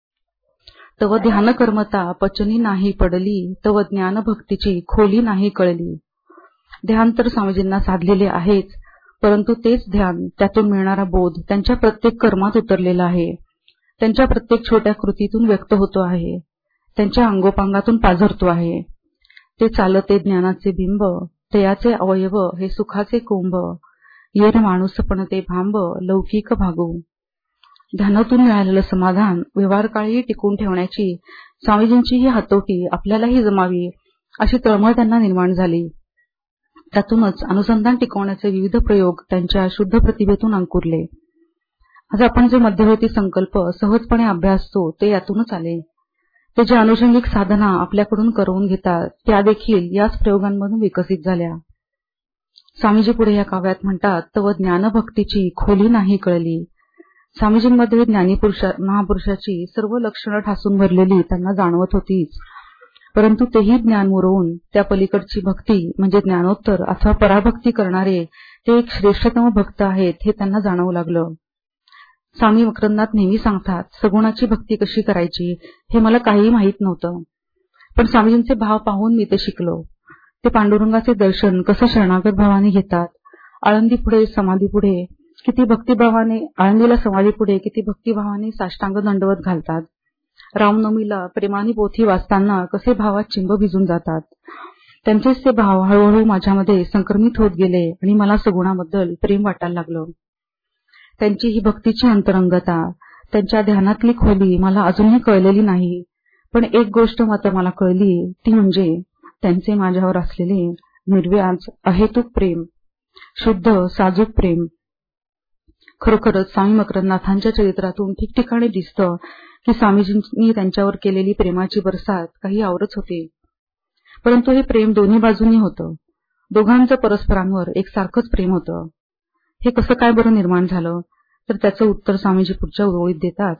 तव ध्यान कर्मता पचनी नाही पडली, तव ज्ञान भक्तीची खोली नाही कळली. ध्यान तर स्वामीजींना साधलेले आहेच, परंतु तेच ध्यान, त्यातून मिळणारा बोध त्यांच्या प्रत्येक कर्मात उतरलेला आहे, त्यांच्या प्रत्येक छोट्या कृतीतून व्यक्त होतो आहे, त्यांच्या अंगोपांगातून पाझरतो आहे. ते चालते ज्ञानाचे बिंब, तयाचे अवयव हे सुखाचे कोंब, येर माणूस पण ते भांब, लौकिक भागू. ध्यानातून मिळालेलं समाधान व्यवहारकाळी टिकून ठेवण्याची स्वामीजींची ही हातोटी आपल्यालाही जमावी अशी तळमळ त्यांना निर्माण झाली. त्यातूनच अनुसंधान टिकवण्याचे विविध प्रयोग त्यांच्या शुद्ध प्रतिभेतून अंकुरले. आज आपण जे मध्यवर्ती संकल्प सहजपणे अभ्यासतो ते यातूनच आले. ते जे अनुषंगिक साधना आपल्याकडून करवून घेतात त्या देखील याच प्रयोगांमधून विकसित झाल्या. स्वामीजी पुढे या काव्यात म्हणतात, तव ज्ञानभक्तीची खोली नाही कळली. स्वामीजींमध्ये ज्ञानी महापुरुषाची सर्व लक्षणं ठासून भरलेली त्यांना जाणवत होतीच, परंतु तेही ज्ञान मुरवून त्या पलीकडची भक्ती म्हणजे ज्ञानोत्तर अथवा पराभक्ती करणारे ते एक श्रेष्ठतम भक्त आहेत हे त्यांना जाणवू लागलं. स्वामी मकरंदनाथ नेहमी सांगतात, सगुणाची भक्ती कशी करायची हे मला काही माहीत नव्हतं, पण स्वामीजींचे भाव पाहून मी ते शिकलो. ते पांडुरंगाचे दर्शन कसं शरणागत भावाने घेतात, आळंदीपुढे समाधीपुढे किती भक्तिभावाने, आळंदीला समाधीपुढे किती भक्तिभावाने साष्टांग दंडवत घालतात, रामनवमीला प्रेमानी पोथी वाचताना कसे भावात चिंब भिजून जातात. त्यांचेच ते भाव हळूहळू माझ्यामध्ये संक्रमित होत गेले आणि मला सगुणाबद्दल प्रेम वाटायला लागलं. त्यांची ही भक्तीची अंतरंगता, त्यांच्या ध्यानातली खोली मला अजूनही कळलेली नाही, पण एक गोष्ट मात्र मला कळली, ती म्हणजे त्यांचे माझ्यावर असलेले निर्व्याज अहेतुक प्रेम, शुद्ध साजूक प्रेम. खरोखरच स्वामी मकरंदनाथांच्या चरित्रातून ठिकठिकाणी दिसतं की स्वामीजींनी त्यांच्यावर केलेली प्रेमाची बरसात काही आवरच होते, परंतु हे प्रेम दोन्ही बाजूंनी होतं. दोघांचं परस्परांवर एकसारखंच प्रेम होतं. हे कसं काय बरं निर्माण झालं, तर त्याचं उत्तर स्वामीजी पुढच्या ओळीत देतात.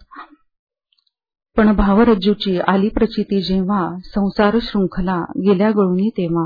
पण भावरज्जूची आली प्रचिती जेव्हा, संसार शृंखला गेल्या गळूनी तेव्हा.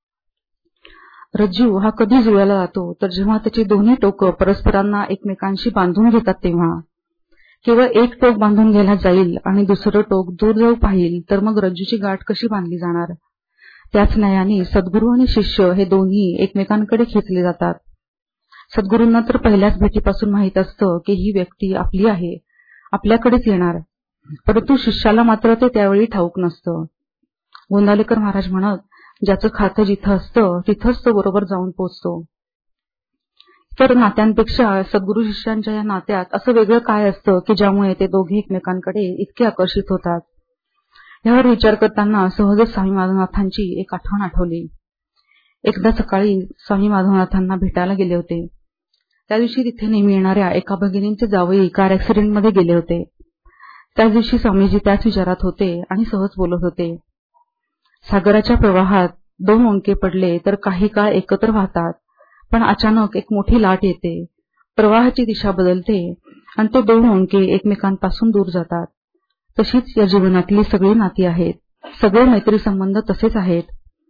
रज्जू हा कधी जुळला जातो, तर जेव्हा त्याची दोन्ही टोकं परस्परांना एकमेकांशी बांधून घेतात तेव्हा. केवळ एक टोक बांधून घ्यायला जाईल आणि दुसरं टोक दूर जाऊ पाहिल तर मग रज्जूची गाठ कशी बांधली जाणार. त्याच न्यायाने सद्गुरू आणि शिष्य हे दोन्ही एकमेकांकडे खेचले जातात. सद्गुरूंना तर पहिल्याच भेटीपासून माहीत असतं की ही व्यक्ती आपली आहे, आपल्याकडेच येणार, परंतु शिष्याला मात्र ते त्यावेळी ठाऊक नसतं. गोंदालेकर महाराज म्हणत, ज्याचं खातं जिथं असतं तिथंच तो बरोबर जाऊन पोचतो. तर नात्यांपेक्षा सद्गुरू शिष्यांच्या या नात्यात असं वेगळं काय असतं की ज्यामुळे ते दोघे एकमेकांकडे इतके आकर्षित होतात. यावर विचार करताना सहजच स्वामी माधवनाथांची एक आठवण आठवली. एकदा सकाळी स्वामी माधवनाथांना भेटायला गेले होते. त्या दिवशी तिथे नेहमी येणाऱ्या एका भगिनींचे जावई कार ऍक्सिडेंटमध्ये गेले होते. त्याच दिवशी स्वामीजी त्याच विचारात होते आणि सहज बोलत होते. सागराच्या प्रवाहात दोन ओंडके पडले तर काही काळ एकत्र वाहतात, पण अचानक एक मोठी लाट येते, प्रवाहाची दिशा बदलते आणि ते दोन ओंडके एकमेकांपासून दूर जातात. तशीच या जीवनातली सगळी नाती आहेत, सगळे मैत्री संबंध तसेच आहेत.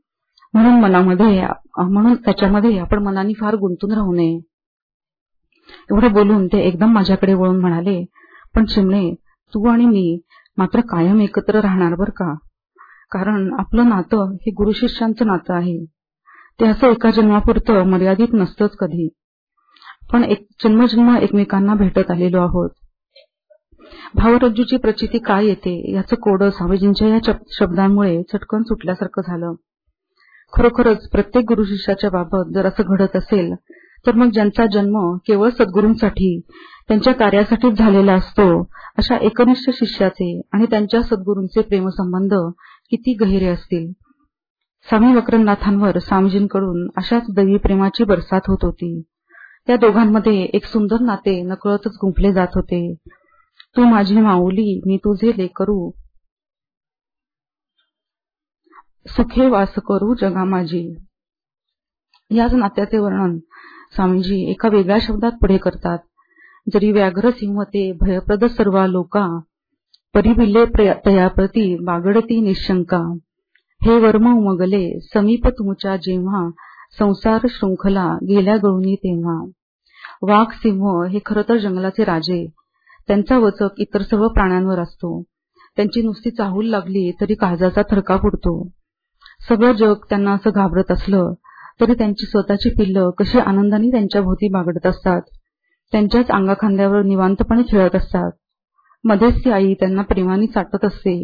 म्हणून त्याच्यामध्ये आपण मनाने फार गुंतून राहू नये. एवढं बोलून ते एकदम माझ्याकडे वळून म्हणाले, पण चिमणे, तू आणि मी मात्र कायम एकत्र राहणार बर का, कारण आपलं नातं हे गुरुशिष्यांचं नातं आहे. ते असं एका जन्मापुरतं मर्यादित नसतंच कधी, पण एक जन्मजन्म एकमेकांना भेटत आलेलो आहोत. भावरज्जूची प्रचिती काय येते याचं कोडं स्वामीजींच्या या शब्दांमुळे चटकन सुटल्यासारखं झालं. खरोखरच प्रत्येक गुरुशिष्याच्या बाबत जर असं घडत असेल तर मग ज्यांचा जन्म केवळ सद्गुरूंसाठी, त्यांच्या कार्यासाठीच झालेला असतो, अशा एकनिष्ठ शिष्याचे आणि त्यांच्या सद्गुरूंचे प्रेमसंबंध किती गहिरे असतील. स्वामी मकरंदनाथांवर स्वामीजींकडून अशाच दैवी प्रेमाची बरसात होत होती. त्या दोघांमध्ये एक सुंदर नाते नकळतच गुंफले जात होते. तू माझी माऊली, मी तुझे लेकरू, सुखे वास करू जगा माझी. याच नात्याचे वर्णन स्वामीजी एका वेगळ्या शब्दात पुढे करतात. जरी व्याघ्र सिंह ते भयप्रद सर्वा लोका, परिबिले तयाप्रती बागडती निशंका. हे वर्म उमगले समीप तुमच्या जेव्हा, संसार शृंखला गेल्या गळूनी तेव्हा. वाघ सिंह हे खरं तर जंगलाचे राजे. त्यांचा वचक इतर सर्व प्राण्यांवर असतो. त्यांची नुसती चाहूल लागली तरी काळजाचा थरकाप उडतो. सगळं जग त्यांना असं घाबरत असलं तरी त्यांची स्वतःची पिल्लं कशी आनंदाने त्यांच्या भोवती बागडत असतात. त्यांच्याच अंगाखांद्यावर निवांतपणे खेळत असतात. मध्येच ती आई त्यांना प्रेमाने चाटत असते,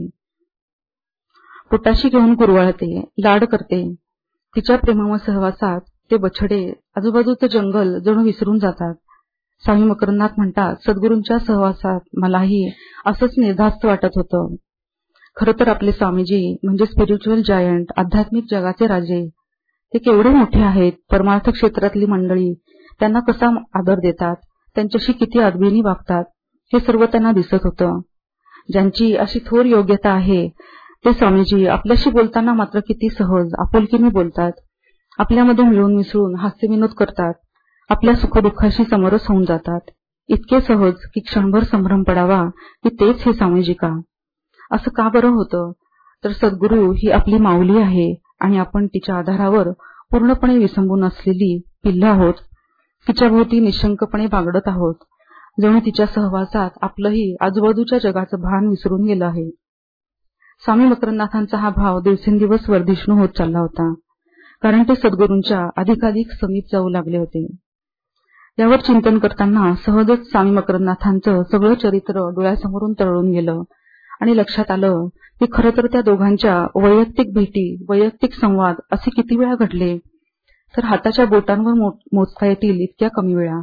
पोटाशी घेऊन कुरवाळते, लाड करते. तिच्या प्रेमामय सहवासात ते बछडे आजूबाजूचं जंगल जणू विसरून जातात. स्वामी मकरंदनाथ म्हणतात, सद्गुरूंच्या सहवासात मलाही असंच निर्धास्त वाटत होतं. खरं तर आपले स्वामीजी म्हणजे स्पिरिच्युअल जायंट, आध्यात्मिक जगाचे राजे. ते केवढे मोठे आहेत. परमार्थ क्षेत्रातली मंडळी त्यांना कसा आदर देतात, त्यांच्याशी किती आदबीने वागतात, हे सर्व त्यांना दिसत होतं. ज्यांची अशी थोर योग्यता आहे ते स्वामीजी आपल्याशी बोलताना मात्र किती सहज आपुलकीने बोलतात. आपल्यामध्ये मिळून मिसळून हास्यविनोद करतात. आपल्या सुखदुःखाशी समरस होऊन जातात. इतके सहज की क्षणभर संभ्रम पडावा की तेच हे स्वामीजी का. असं का बरं होतं? तर सद्गुरू ही आपली माऊली आहे आणि आपण तिच्या आधारावर पूर्णपणे विसंबून असलेली पिल्लं आहोत. तिच्या भोवती निशंकपणे बागडत आहोत. जणू तिच्या सहवासात आपलंही आजूबाजूच्या जगाचं भान विसरून गेलं आहे. स्वामी मकरंदनाथांचा हा भाव दिवसेंदिवस वर्धिष्णू होत चालला होता, कारण ते सद्गुरूंच्या अधिकाधिक समीप जाऊ लागले होते. यावर चिंतन करताना सहजच स्वामी मकरंदनाथांचं सगळं चरित्र डोळ्यासमोरून तरळून गेलं आणि लक्षात आलं की खरं तर त्या दोघांच्या वैयक्तिक भेटी, वैयक्तिक संवाद असे किती वेळा घडले तर हाताच्या बोटांवर मोजता येतील इतक्या कमी वेळा.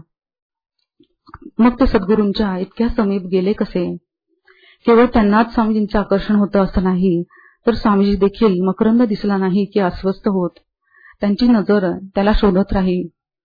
मग ते सद्गुरूंच्या इतक्या समीप गेले कसे? केवळ त्यांनाच स्वामीजींचं आकर्षण होतं असं नाही, तर स्वामीजी देखील मकरंद दिसला नाही की अस्वस्थ होत. त्यांची नजर त्याला शोधत राही.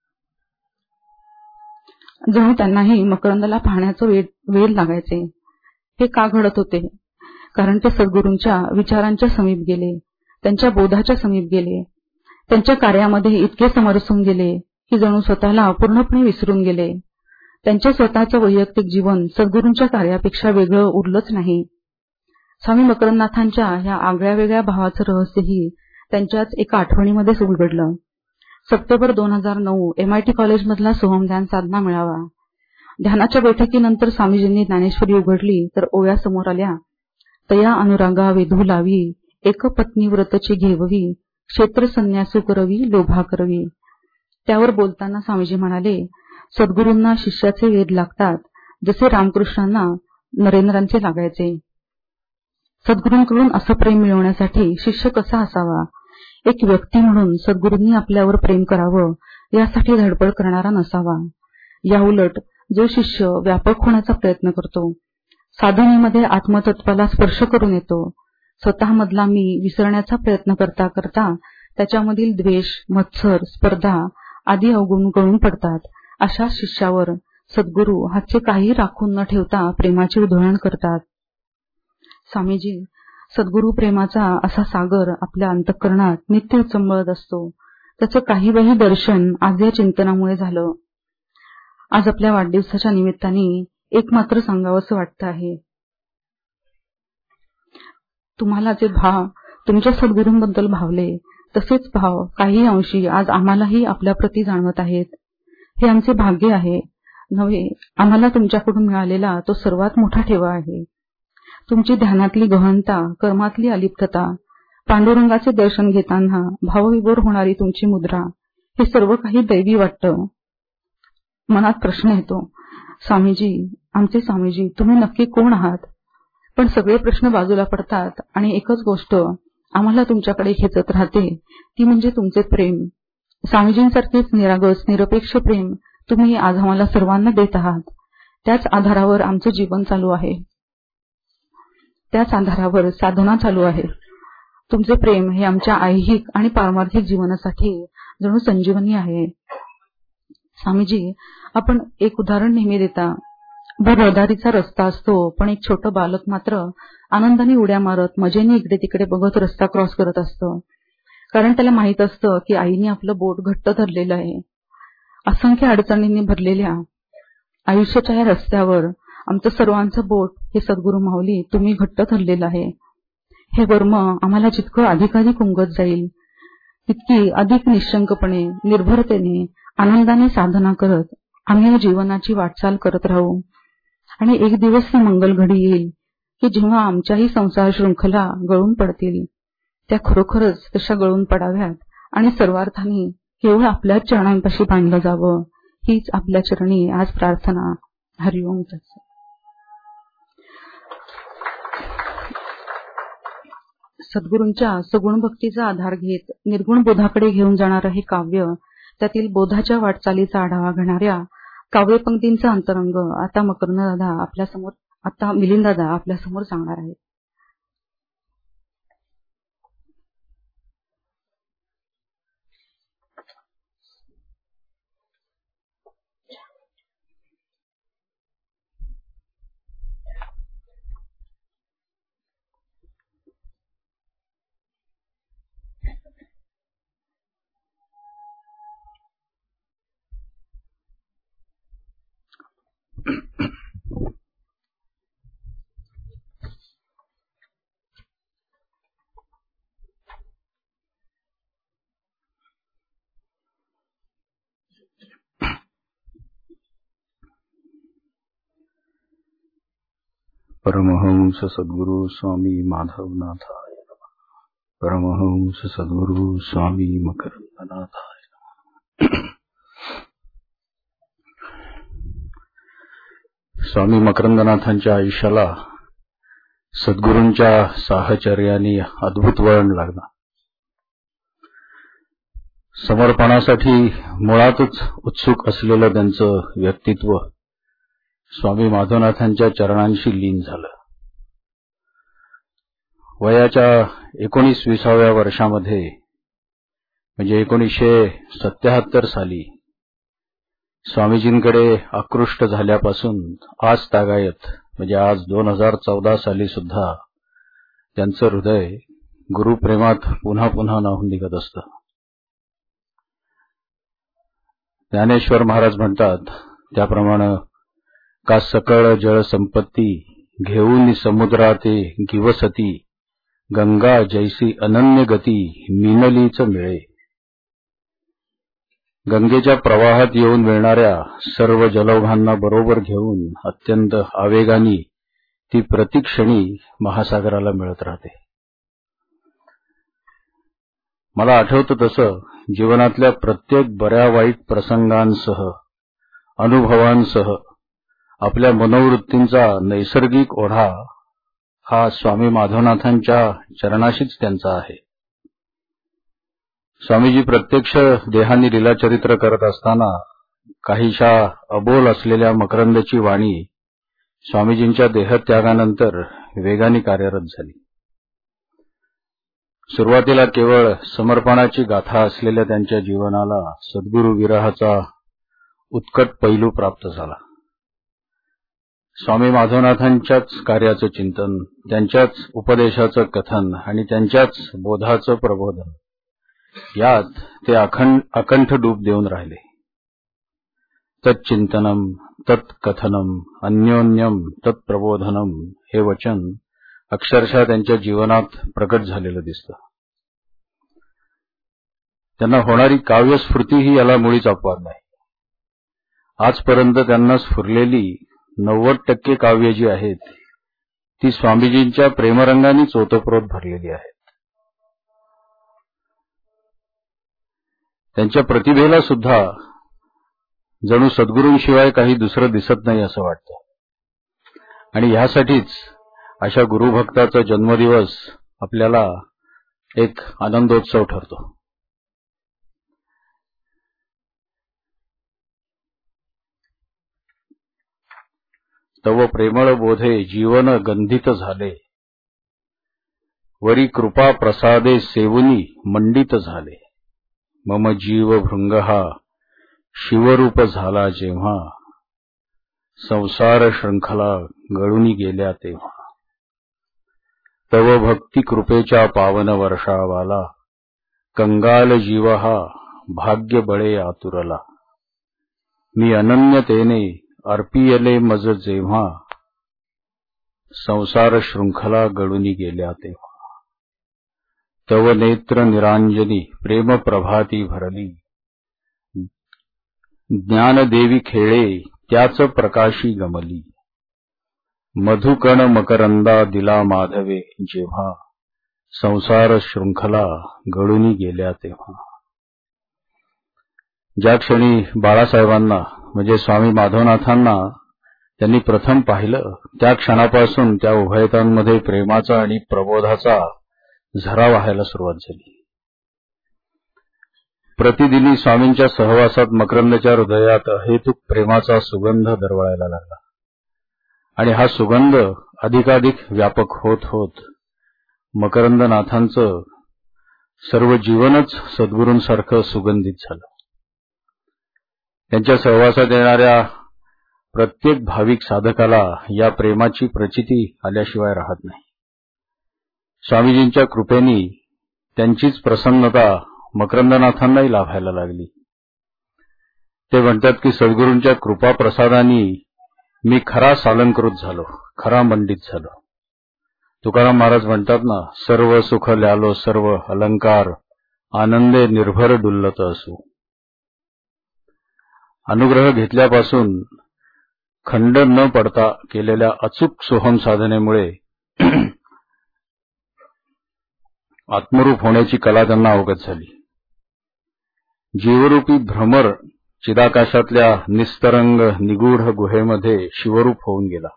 जणू त्यांनाही मकरंदला पाहण्याचं वेड लागायचे. हे का घडत होते? कारण ते सद्गुरूंच्या विचारांच्या समीप गेले, त्यांच्या बोधाच्या समीप गेले, त्यांच्या कार्यामध्ये इतके समरसून गेले की जणू स्वतःला पूर्णपणे विसरून गेले. त्यांच्या स्वतःचं वैयक्तिक जीवन सद्गुरूंच्या कार्यापेक्षा वेगळं उरलंच नाही. स्वामी मकरंदनाथांच्या ह्या आगळ्या-वेगळ्या भावाचं रहस्यही त्यांच्याच एका आठवणीमध्येच उलगडलं. सप्टेंबर 2009 MIT कॉलेजमधला सोहम ध्यान साधना मेळावा. ध्यानाच्या बैठकीनंतर स्वामीजींनी ज्ञानेश्वरी उघडली तर ओव्या समोर आल्या. तया अनुरागा वेधू लावी, एक पत्नी व्रतची घेववी, क्षेत्र संन्यासू करवी, लोभा करवी. त्यावर बोलताना स्वामीजी म्हणाले, सद्गुरूंना शिष्याचे वेध लागतात जसे रामकृष्णांना नरेंद्रांचे लागायचे. सद्गुरूंकडून असं प्रेम मिळवण्यासाठी शिष्य कसा असावा? एक व्यक्ती म्हणून सद्गुरूंनी आपल्यावर प्रेम करावं यासाठी धडपड करणारा नसावा. याउलट जो शिष्य व्यापक होण्याचा प्रयत्न करतो, साधनेमध्ये आत्मतत्वाला स्पर्श करून येतो, स्वतःमधला मी विसरण्याचा प्रयत्न करता करता त्याच्यामधील द्वेष, मत्सर, स्पर्धा आदी अवगुण गळून पडतात, अशा शिष्यावर सद्गुरू हातचे काही राखून न ठेवता प्रेमाची उधळण करतात. स्वामीजी, सद्गुरू प्रेमाचा असा सागर आपल्या अंतःकरणात नित्य उचंबळत असतो. त्याचं काही दर्शन आज या चिंतनामुळे झालं. आज आपल्या वाढदिवसाच्या निमित्ताने एक मात्र सांगावंसं वाटतं आहे. तुम्हाला जे भाव तुमच्या सद्गुरूंबद्दल भावले तसेच भाव काही अंशी आज आम्हालाही आपल्याप्रती जाणवत आहेत. हे आमचे भाग्य आहे नव्हे, आम्हाला तुमच्याकडून मिळालेला तो सर्वात मोठा ठेवा आहे. तुमची ध्यानातली गहनता, कर्मातली अलिप्तता, पांडुरंगाचे दर्शन घेताना भावविभोर होणारी तुमची मुद्रा, हे सर्व काही दैवी वाटतं. मनात प्रश्न येतो, स्वामीजी, आमचे स्वामीजी, तुम्ही नक्की कोण आहात? पण सगळे प्रश्न बाजूला पडतात आणि एकच गोष्ट आम्हाला तुमच्याकडे खेचत राहते, ती म्हणजे तुमचे प्रेम. स्वामीजींसारखेच निरागस, निरपेक्ष प्रेम तुम्ही आज आम्हाला सर्वांना देत आहात. त्याच आधारावर आमचं जीवन चालू आहे, त्याच आधारावर साधना चालू आहे. तुमचे प्रेम हे आमच्या ऐहिक आणि पारमार्थिक जीवनासाठी जणू संजीवनी आहे. स्वामीजी, आपण एक उदाहरण नेहमी देता. रहदारीचा रस्ता असतो, पण एक छोटं बालक मात्र आनंदाने उड्या मारत मजेने इकडे तिकडे बघत रस्ता क्रॉस करत असतं, कारण त्याला माहित असतं की आईने आपलं बोट घट्ट धरलेलं आहे. असंख्य अडचणींनी भरलेल्या आयुष्याच्या या रस्त्यावर आमचं सर्वांचं बोट हे सद्गुरू माऊली तुम्ही घट्ट धरलेलं आहे. हे वर्म आम्हाला जितकं अधिकाधिक उमगत जाईल तितकी अधिक निशंकपणे, निर्भरतेने, आनंदाने साधना करत आम्ही या जीवनाची वाटचाल करत राहू. आणि एक दिवस ही मंगल घडी येईल की जेव्हा आमच्याही संसार शृंखला गळून पडतील, त्या खरोखरच तशा गळून पडाव्यात आणि सर्वार्थाने केवळ आपल्याच चरणांपाशी बांधलं जावं, हीच आपल्या चरणी आज प्रार्थना. हरिओम तत्सत. सद्गुरूंच्या सगुण भक्तीचा आधार घेत निर्गुण बोधाकडे घेऊन जाणारं हे काव्य, त्यातील बोधाच्या वाटचालीचा आढावा घेणाऱ्या काव्यपंक्तींचा अंतरंग आता मिलिंददादा आपल्यासमोर सांगणार आहेत. परमहंस सद्गुरु स्वामी माधवनाथाय नमः. परमहंस सद्गुरु स्वामी मकरंदनाथाय नमः. स्वामी मकरंदनाथांच्या आयुष्याला सद्गुरूंच्या साहचर्याने अद्भुत वळण लागलं. समर्पणासाठी मुळातच उत्सुक असलेलं त्यांचं व्यक्तित्व स्वामी माधवनाथांच्या चरणांशी लीन झालं. वयाच्या 19-20व्या वर्षामध्ये म्हणजे 1977 साली स्वामीजींकडे आकृष्ट झाल्यापासून आज तागायत म्हणजे आज 2014 साली सुद्धा त्यांचं हृदय गुरुप्रेमात पुन्हा पुन्हा न्हाऊन निघत असतं. ज्ञानेश्वर महाराज म्हणतात त्याप्रमाणे का सकळ जळ संपत्ती घेऊन समुद्राते गिवसती, गंगा जैसी अनन्य गती मिनलीच मिळे. गंगेच्या प्रवाहात येऊन मिळणाऱ्या सर्व जलौघांना बरोबर घेऊन अत्यंत आवेगाने ती प्रतिक्षणी महासागराला मिळत राहते. मला आठवतं तसं जीवनातल्या प्रत्येक बऱ्या वाईट प्रसंगांसह, अनुभवांसह आपल्या मनोवृत्तींचा नैसर्गिक ओढा हा स्वामी माधवनाथांच्या चरणाशीच त्यांचा आहे. स्वामीजी प्रत्यक्ष देहाने लीलाचरित्र करत असताना काहीशा अबोल असलेल्या मकरंदची वाणी स्वामीजींच्या देहत्यागानंतर वेगाने कार्यरत झाली. सुरुवातीला केवळ समर्पणाची गाथा असलेल्या त्यांच्या जीवनाला सद्गुरू विरहाचा उत्कट पैलू प्राप्त झाला. स्वामी माधवनाथांच्याच कार्याचं चिंतन, त्यांच्याच उपदेशाचं कथन आणि त्यांच्याच बोधाचं प्रबोधन यात ते अकंठ डूब देऊन राहिले. तच्चिंतनम तत्कथनम अन्योन्यम तत्प्रबोधनम हे वचन अक्षरशः त्यांच्या जीवनात प्रकट झालेलं दिसतं. त्यांना होणारी काव्यस्फूर्ती याला मुळीच अपवाद नाही. आजपर्यंत त्यांना स्फुरलेली 90% काव्य जी आहेत ती स्वामीजींच्या प्रेमरंगानेच ओतप्रोत भरलेली आहेत. त्यांच्या प्रतिभेला सुद्धा जणू सद्गुरूंशिवाय काही दुसरं दिसत नाही असं वाटतं. आणि यासाठीच अशा गुरुभक्ताचा जन्मदिवस आपल्याला एक आनंदोत्सव ठरतो. तव प्रेमळ बोधे जीवन गंधित झाले, वरी कृपा प्रसादे सेवुनी मंडित झाले. मम जीव भृंग हा शिवरूप झाला जेव्हा, संसार शृंखला गळून गेल्या तेव्हा. तव भक्ती कृपेच्या पावन वर्षावाला, कंगाल जीव हा भाग्य बळे आतुरला. मी अनन्यतेने अर्पियले मज जेव्हा संसार शृंखला गळूनी गेल्या तेव्हा तव नेत्र निरांजनी प्रेम प्रभाती भरली ज्ञानदेवी खेळे त्याच प्रकाशी गमली मधुकण मकरंदा दिला माधवे जेव्हा संसार शृंखला गळूनी गेल्या तेव्हा. ज्या क्षणी बाळासाहेबांना म्हणजे स्वामी माधवनाथांना त्यांनी प्रथम पाहिलं त्या क्षणापासून त्या उभयतांमध्ये प्रेमाचा आणि प्रबोधाचा झरा वाहायला सुरुवात झाली. प्रतिदिनी स्वामींच्या सहवासात मकरंदच्या हृदयात अहेतुक प्रेमाचा सुगंध दरवळायला लागला आणि हा सुगंध अधिकाधिक व्यापक होत होत मकरंदनाथांचं सर्व जीवनच सद्गुरूंसारखं सुगंधित झालं. त्यांच्या सहवासात येणाऱ्या प्रत्येक भाविक साधकाला या प्रेमाची प्रचिती आल्याशिवाय राहत नाही. स्वामीजींच्या कृपेने त्यांचीच प्रसन्नता मकरंदनाथांनाही लाभायला लागली. ते म्हणतात की सद्गुरूंच्या कृपा प्रसादाने मी खरा सालंकृत झालो, खरा मंडित झालो. तुकाराम महाराज म्हणतात ना, सर्व सुख ल्यालो सर्व अलंकार आनंदे निर्भर डुल्लत असू. अनुग्रह घेतल्यापासून खंड न पडता केलेल्या अचूक सोहम साधनेमुळे आत्मरूप होण्याची कला त्यांना अवगत झाली. जीवरूपी भ्रमर चिदाकाशातल्या निस्तरंग निगूढ गुहेमध्ये शिवरूप होऊन गेला.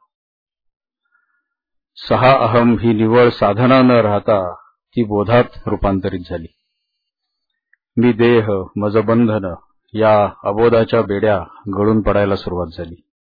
सहा अहम ही निवळ साधना न राहता ती बोधात रूपांतरित झाली. मी देह मज बंधन या अबोधाच्या बेड्या गळून पडायला सुरुवात झाली.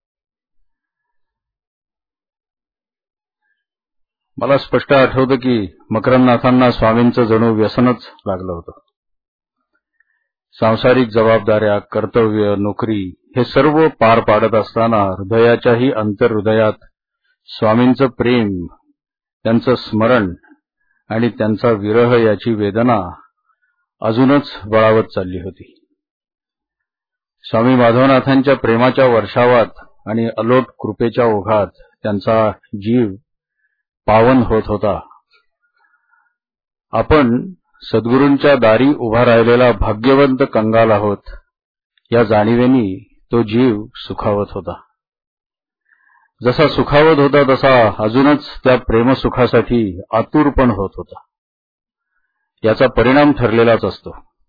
मला स्पष्ट आठवतं की मकरंदनाथांना स्वामींचं जणू व्यसनच लागलं होतं. सांसारिक जबाबदाऱ्या, कर्तव्य, नोकरी हे सर्व पार पाडत असताना हृदयाच्याही अंतर्हृदयात स्वामींचं प्रेम, त्यांचं स्मरण आणि त्यांचा विरह याची वेदना अजूनच बळावत चालली होती. स्वामी माधवनाथांच्या प्रेमाच्या वर्षावात आणि अलोट कृपेच्या ओघात त्यांचा जीव पावन होत होता. आपण सद्गुरूंच्या दारी उभा राहिलेला भाग्यवंत कंगाल आहोत या जाणीवेनी तो जीव सुखावत होता. जसा सुखावत होता तसा अजूनच त्या प्रेमसुखासाठी आतुर पण होत होता. याचा परिणाम ठरलेलाच असतो.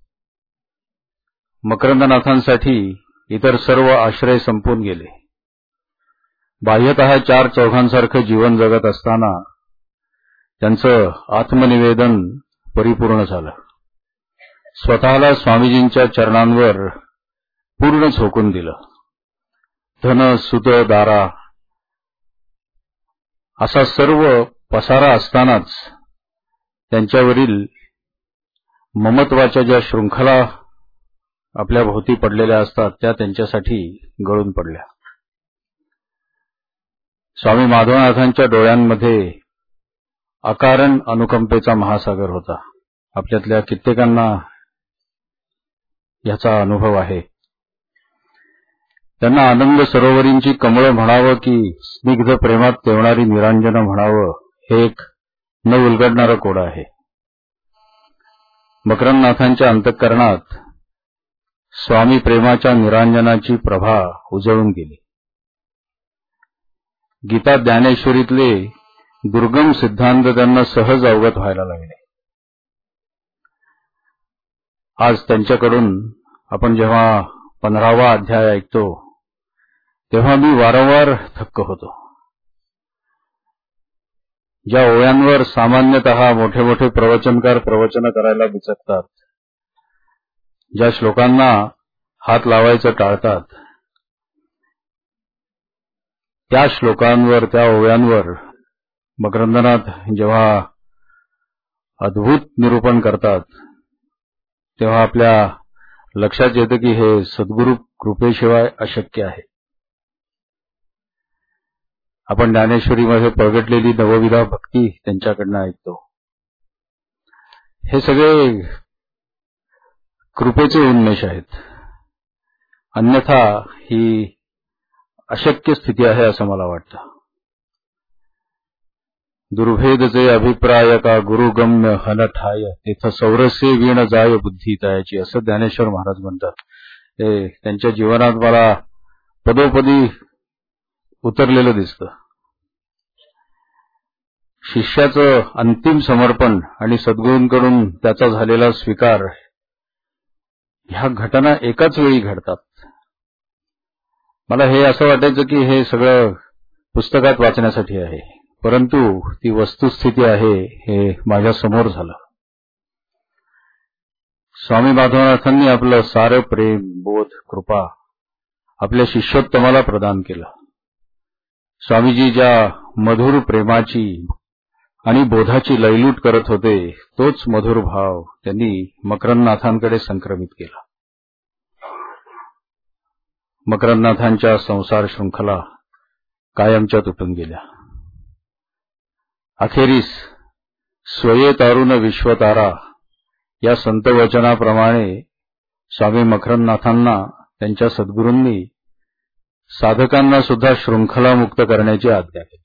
मकरंदनाथांसाठी इतर सर्व आश्रय संपून गेले. बाह्यतः चार चौघांसारखं जीवन जगत असताना त्यांचं आत्मनिवेदन परिपूर्ण झालं. स्वतःला स्वामीजींच्या चरणांवर पूर्ण झोकून दिलं. धन, सुत, दारा असा सर्व पसारा असतानाच त्यांच्यावरील ममत्वाच्या ज्या शृंखला आपल्या भोवती पडलेल्या असतात त्या त्यांच्यासाठी गळून पडल्या. स्वामी माधवनाथांच्या डोळ्यांमध्ये अकारण अनुकंपेचा महासागर होता. आपल्यातल्या कित्येकांना याचा अनुभव आहे. त्यांना आनंद सरोवरींची कमळं म्हणावं की स्निग्ध प्रेमात तेवणारी निरांजनं म्हणावं, हे एक न उलगडणारं कोडं आहे. मकरंदनाथांच्या अंतःकरणात स्वामी प्रेमाच्या निरांजनाची प्रभा उजळून गेली. गीता ज्ञानेश्वरीतले दुर्गम सिद्धांत त्यांना सहज अवगत व्हायला लागले. आज त्यांच्याकडून आपण जेव्हा 15वा अध्याय ऐकतो तेव्हा मी वारंवार थक्क होतो. ज्या ओळ्यांवर सामान्यतः मोठे मोठे प्रवचनकार प्रवचन करायला बिचकतात, ज्या श्लोकांना हात लावायचं टाळतात, त्या श्लोकांवर, त्या ओव्यांवर मकरंदनाथ जेव्हा अद्भुत निरूपण करतात तेव्हा आपल्या लक्षात येतं की हे सद्गुरू कृपेशिवाय अशक्य आहे. आपण ज्ञानेश्वरीमध्ये प्रगटलेली नवविधा भक्ती त्यांच्याकडनं ऐकतो. हे सगळे कृपेचे उन्मेष आहेत. अन्यथा ही अशक्य स्थिती आहे असं मला वाटतं. दुर्भेदचे अभिप्राय का गुरुगम्य हन ठाय तेथ सौरसे वीण जाय बुद्धी तयाची, असं ज्ञानेश्वर महाराज म्हणतात. हे त्यांच्या जीवनात मला पदोपदी उतरलेलं दिसतं. शिष्याचं अंतिम समर्पण आणि सद्गुरूंकडून त्याचा झालेला स्वीकार, ह्या घटना एकाच वेळी घडतात. मला हे असं वाटायचं की हे सगळं पुस्तकात वाचण्यासाठी आहे, परंतु ती वस्तुस्थिती आहे हे माझ्या समोर झालं. स्वामी माधवनाथांनी आपलं सारं प्रेम, बोध, कृपा आपल्या शिष्योत्तमाला प्रदान केलं. स्वामीजी ज्या मधुर प्रेमाची आणि बोधाची लयलूट करत होते, तोच मधुर भाव त्यांनी मकरंदनाथांकडे संक्रमित केला. मकरंदनाथांच्या संसार शृंखला कायमच्या तुटून गेल्या. अखेरीस स्वये तारुण विश्वतारा या संतवचनाप्रमाणे स्वामी मकरंदनाथांना त्यांच्या सद्गुरूंनी साधकांना सुद्धा शृंखला मुक्त करण्याची आज्ञा केली.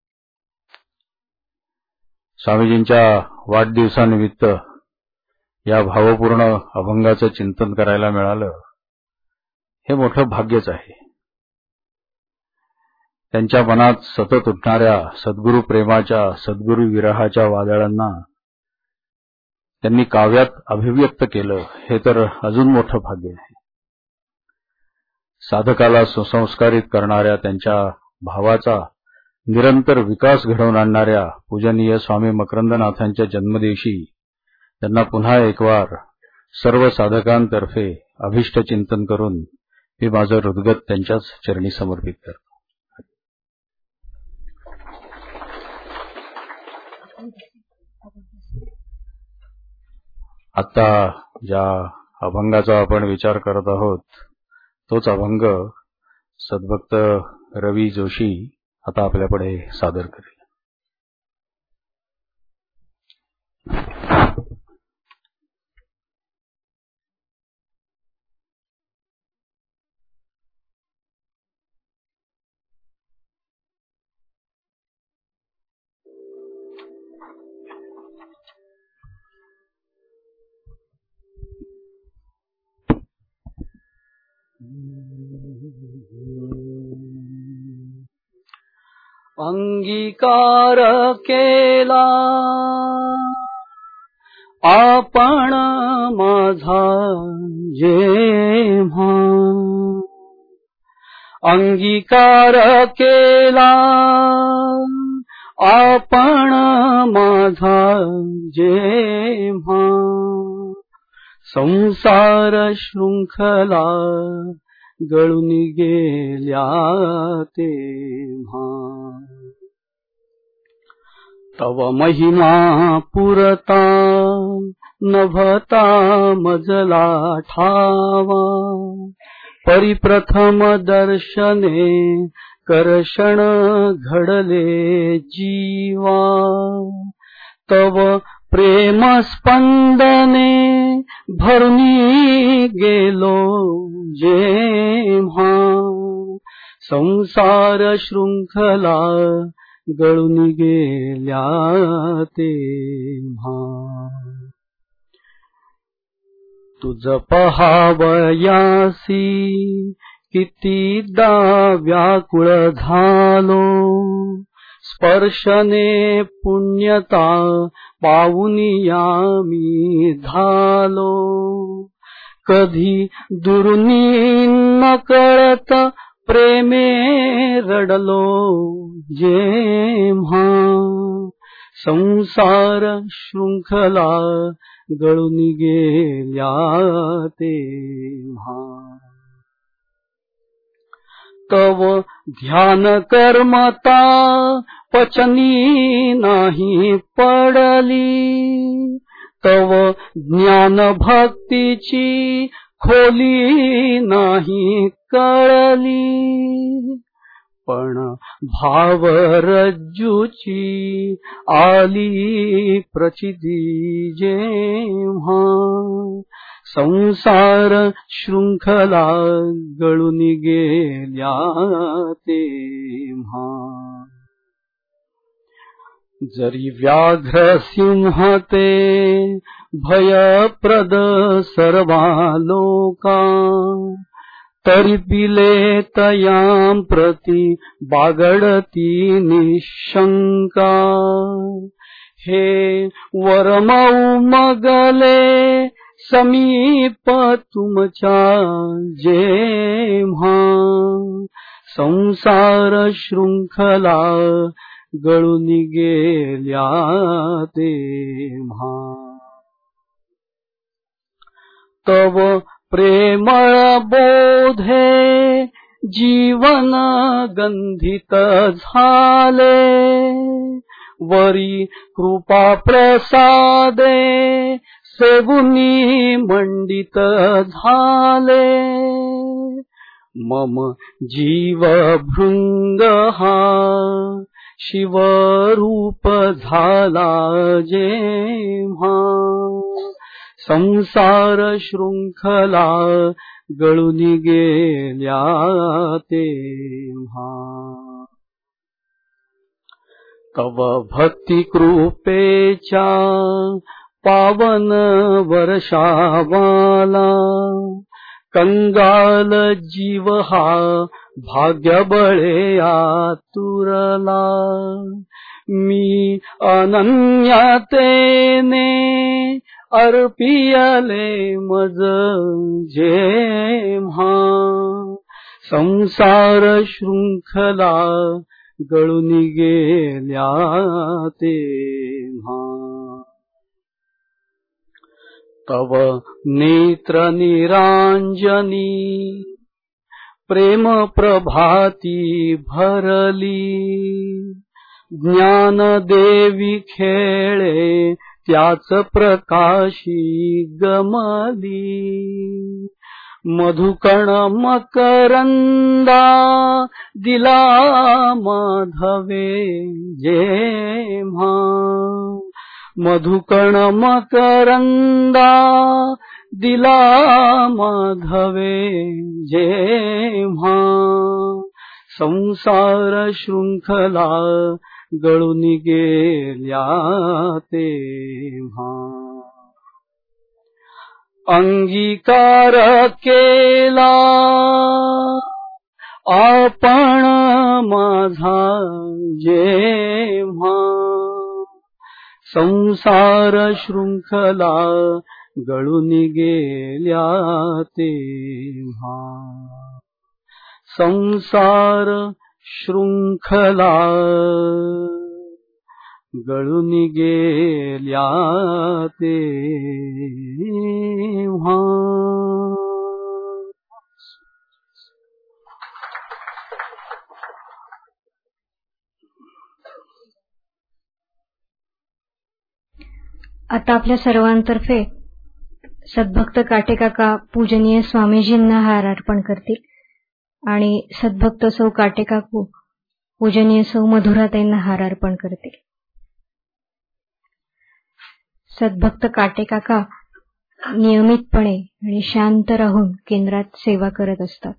स्वामीजींच्या वाढदिवसानिमित्त या भावपूर्ण अभंगाचं चिंतन करायला मिळालं, हे मोठं भाग्यच आहे. त्यांच्या मनात सतत उठणाऱ्या सद्गुरू प्रेमाच्या, सद्गुरू विरहाच्या वादळांना त्यांनी काव्यात अभिव्यक्त केलं, हे तर अजून मोठं भाग्य आहे. साधकाला सुसंस्कारित करणाऱ्या त्यांच्या भावाचा निरंतर विकास घडवून आणणाऱ्या पूजनीय स्वामी मकरंदनाथांच्या जन्मदिवशी त्यांना पुन्हा एक वार सर्व साधकांतर्फे अभिष्ट चिंतन करून मी माझं हृदगत त्यांच्याच चरणी समर्पित करतो. आता ज्या अभंगाचा आपण विचार करत आहोत, तोच अभंग सद्भक्त रवी जोशी आता आपल्यापुढे सादर करेल. अंगीकार केला आपण माझा जेव्हा, अंगीकार केला आपण माझा जेव्हा, संसार शृंखला गळून गेल्या तेव्हा, तव महिमा पुरता नभता मजला ठावा, परिप्रथम दर्शने कर्षण घडले जीवा, तव प्रेम स्पंदने भरुनी गेलो जेव्हा, संसार शृंखला गळून गेल्या तेव्हा, तुझ पहावयासी कितीदा व्याकुळ झालो, स्पर्शने पुण्यता पावुनिया मी झालो, कधी दुर्नी न कळत प्रेमे रडलो जेव्हा, संसार शृंखला गळून गेल्या तेव्हा, तव ध्यान कर्मता पचनी नाही पडली, तव ज्ञान भक्तीची खोली नाही कळली, पण भाव रज्जूची आली प्रचिती जेव्हा, संसार शृंखला गळून गेल्या तेव्हा. जरी व्याघ्र सिंह ते भयप्रद सर्वा लोका, तरी पिले तयां प्रति बागडती निशंका. हे वरमौ मगले समीप तुमच्या जेव्हा, संसार शृंखला गळून गेल्या तेव्हा. तव प्रेमळ बोधे जीवन गंधित झाले, वरी कृपा प्रसादे सेवुनी मंडित झाले. मम जीव भृंग हा शिवरूप झाला जेव्हा, संसार शृंखला गळून गेल्या तेव्हा. तव भक्ती कृपेच्या पावन वर्षावाला, कंगाल जीव हा भाग्यबळे आतुरला. मी अनन्यतेने अर्पियले मज जेव्हा, संसार शृंखला गळून गेल्या तेव्हा. तव नेत्र निरांजनी प्रेम प्रभाती भरली, ज्ञान देवी खेळे त्याच प्रकाशी गमली. मधुकण मकरंदा दिला माधवे जेव्हा, मधुकण मकरंदा दिला माधवे जेव्हा, संसार शृंखला गळून गेल्या तेव्हा. अंगीकार केला आपण माझा जेव्हा, संसार शृंखला गळून गेल्या तेव्हा, संसार शृंखला गळून गेल्या तेव्हा. आता आपल्या सर्वांतर्फे सद्भक्त काटेकाका पूजनीय स्वामीजींना हार अर्पण करतील आणि सद्भक्त सौ काटेकाकू पूजनीय सौ मधुराताईंना हार अर्पण करतील. सद्भक्त काटेकाका नियमितपणे आणि शांत राहून केंद्रात सेवा करत असतात.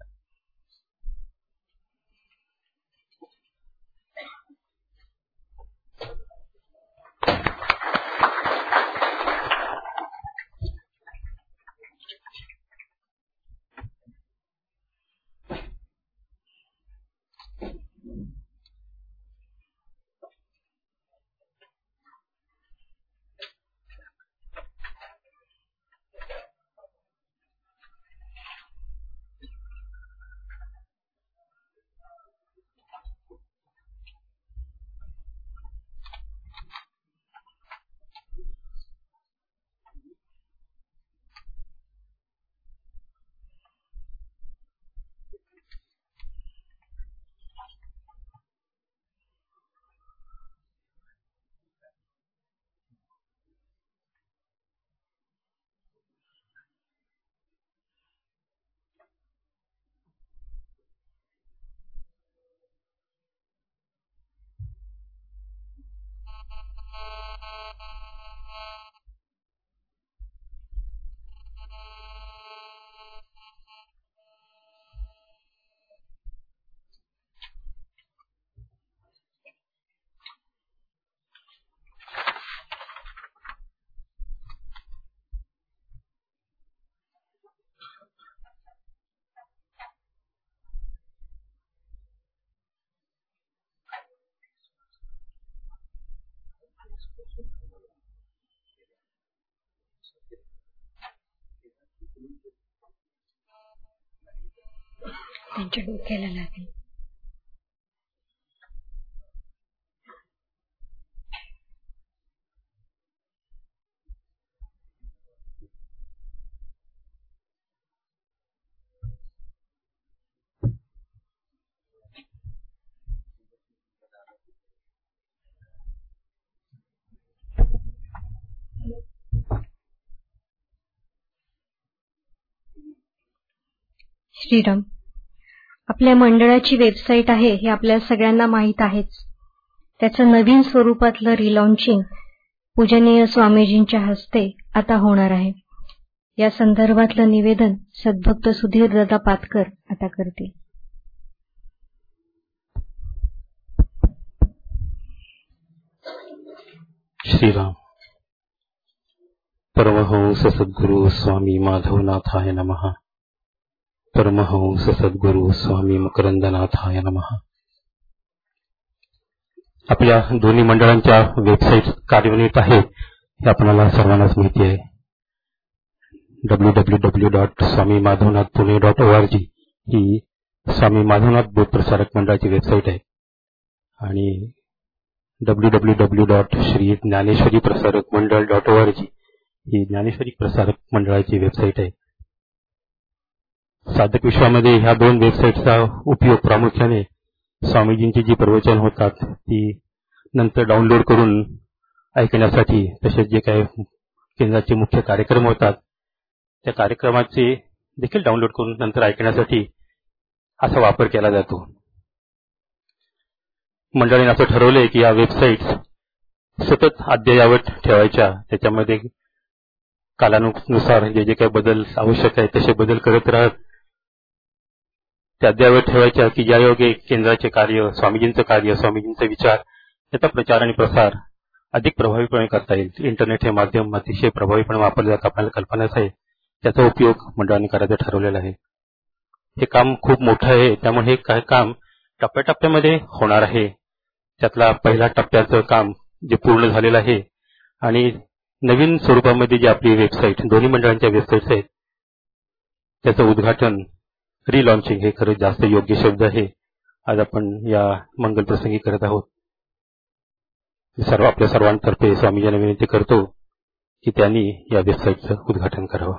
त्यांच्या डोक्याला लागेल. श्रीराम, आपल्या मंडळाची वेबसाईट आहे हे आपल्या सगळ्यांना माहीत आहेच. त्याचं नवीन स्वरूपातलं रिलॉन्चिंग पूजनीय स्वामीजींच्या हस्ते आता होणार आहे. या संदर्भातलं निवेदन सद्भक्त सुधीर दादा पातकर आता करतील. श्रीराम. परमहंस सद्गुरु स्वामी माधवनाथाय नमः. परमहंस सद्गुरु स्वामी मकरंदनाथाय नमः. आपल्या दोन्ही मंडळांच्या वेबसाईट कार्यान्वित आहेत हे आपल्याला सर्वांनाच माहिती आहे. www.swamimadhavnathpune.org ही स्वामी माधवनाथ बोध प्रसारक मंडळाची वेबसाईट आहे आणि www.श्रीज्ञानेश्वरीप्रसारकमंडळ.org ही ज्ञानेश्वरी प्रसारक मंडळाची वेबसाईट आहे. साधक विश्वामध्ये ह्या दोन वेबसाईटचा उपयोग प्रामुख्याने स्वामीजींची जी प्रवचन होतात ती नंतर डाउनलोड करून ऐकण्यासाठी, तसेच जे काही केंद्राचे मुख्य कार्यक्रम होतात त्या कार्यक्रमाचे देखील डाउनलोड करून नंतर ऐकण्यासाठी असा वापर केला जातो. मंडळीने असं ठरवलंय की या वेबसाईट्स सतत अद्ययावत ठेवायच्या, त्याच्यामध्ये कालानुसार जे जे काही बदल आवश्यक आहे तसे बदल करत राहत ते अद्ययावत ठेवायच्या की ज्यायोगे केंद्राचे कार्य, स्वामीजींचं कार्य, स्वामीजींचे विचार याचा प्रचार आणि प्रसार अधिक प्रभावीपणे करता येईल. इंटरनेट हे माध्यम अतिशय प्रभावीपणे वापरले जातं, आपल्याला कल्पनाच आहे. त्याचा उपयोग मंडळाने करायचा ठरवलेला आहे. हे काम खूप मोठं आहे, त्यामुळे हे काय काम टप्प्याटप्प्यामध्ये होणार आहे. त्यातला पहिल्या टप्प्याचं काम जे पूर्ण झालेलं आहे आणि नवीन स्वरूपामध्ये जी आपली वेबसाईट, दोन्ही मंडळांच्या वेबसाईट्स आहेत त्याचं उद्घाटन, रिलॉन्चिंग हे खरंच जास्त योग्य शब्द आहे. आज आपण या मंगल प्रसंगी करत आहोत. आपल्या सर्वांतर्फे स्वामीजींना विनंती करतो की त्यांनी या वेबसाईटचं उद्घाटन करावं.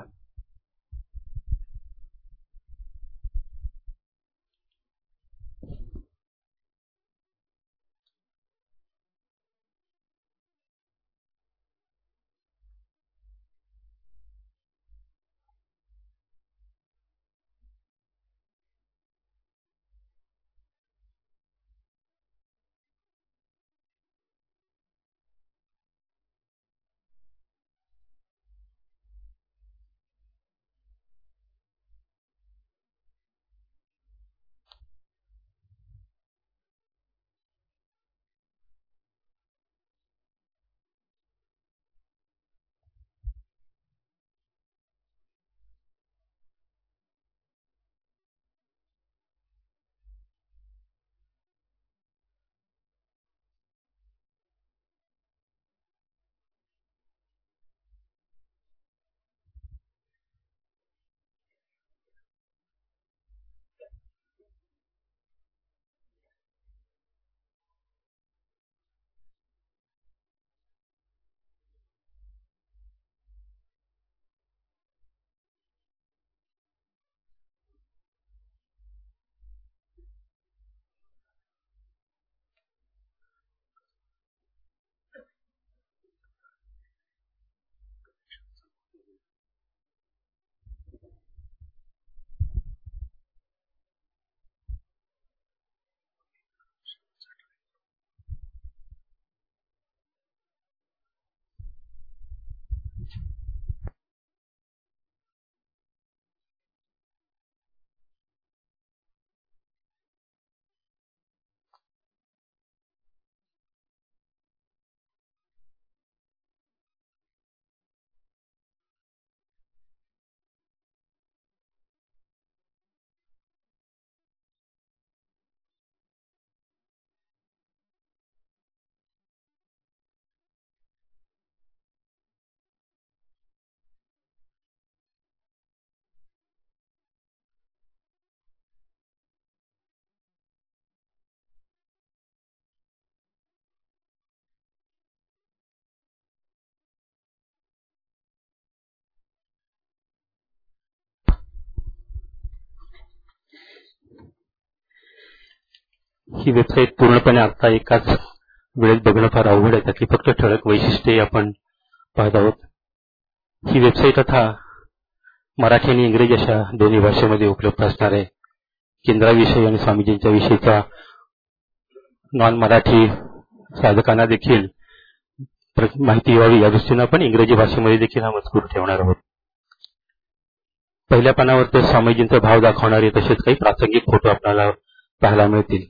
ही वेबसाईट पूर्णपणे आता एकाच वेळेत बघणं फार अवघड आहे. त्यातली फक्त ठळक वैशिष्ट्ये आपण पाहत आहोत. ही वेबसाईट आता मराठी आणि इंग्रजी अशा दोन्ही भाषेमध्ये उपलब्ध असणार आहे. केंद्राविषयी आणि स्वामीजींच्या विषयीचा नॉन मराठी साधकांना देखील माहिती व्हावी या दृष्टीनं आपण इंग्रजी भाषेमध्ये देखील हा मजकूर ठेवणार आहोत. पहिल्या पानावर तर स्वामीजींचा भाव दाखवणारे तसेच काही प्रासंगिक फोटो आपल्याला पाहायला मिळतील.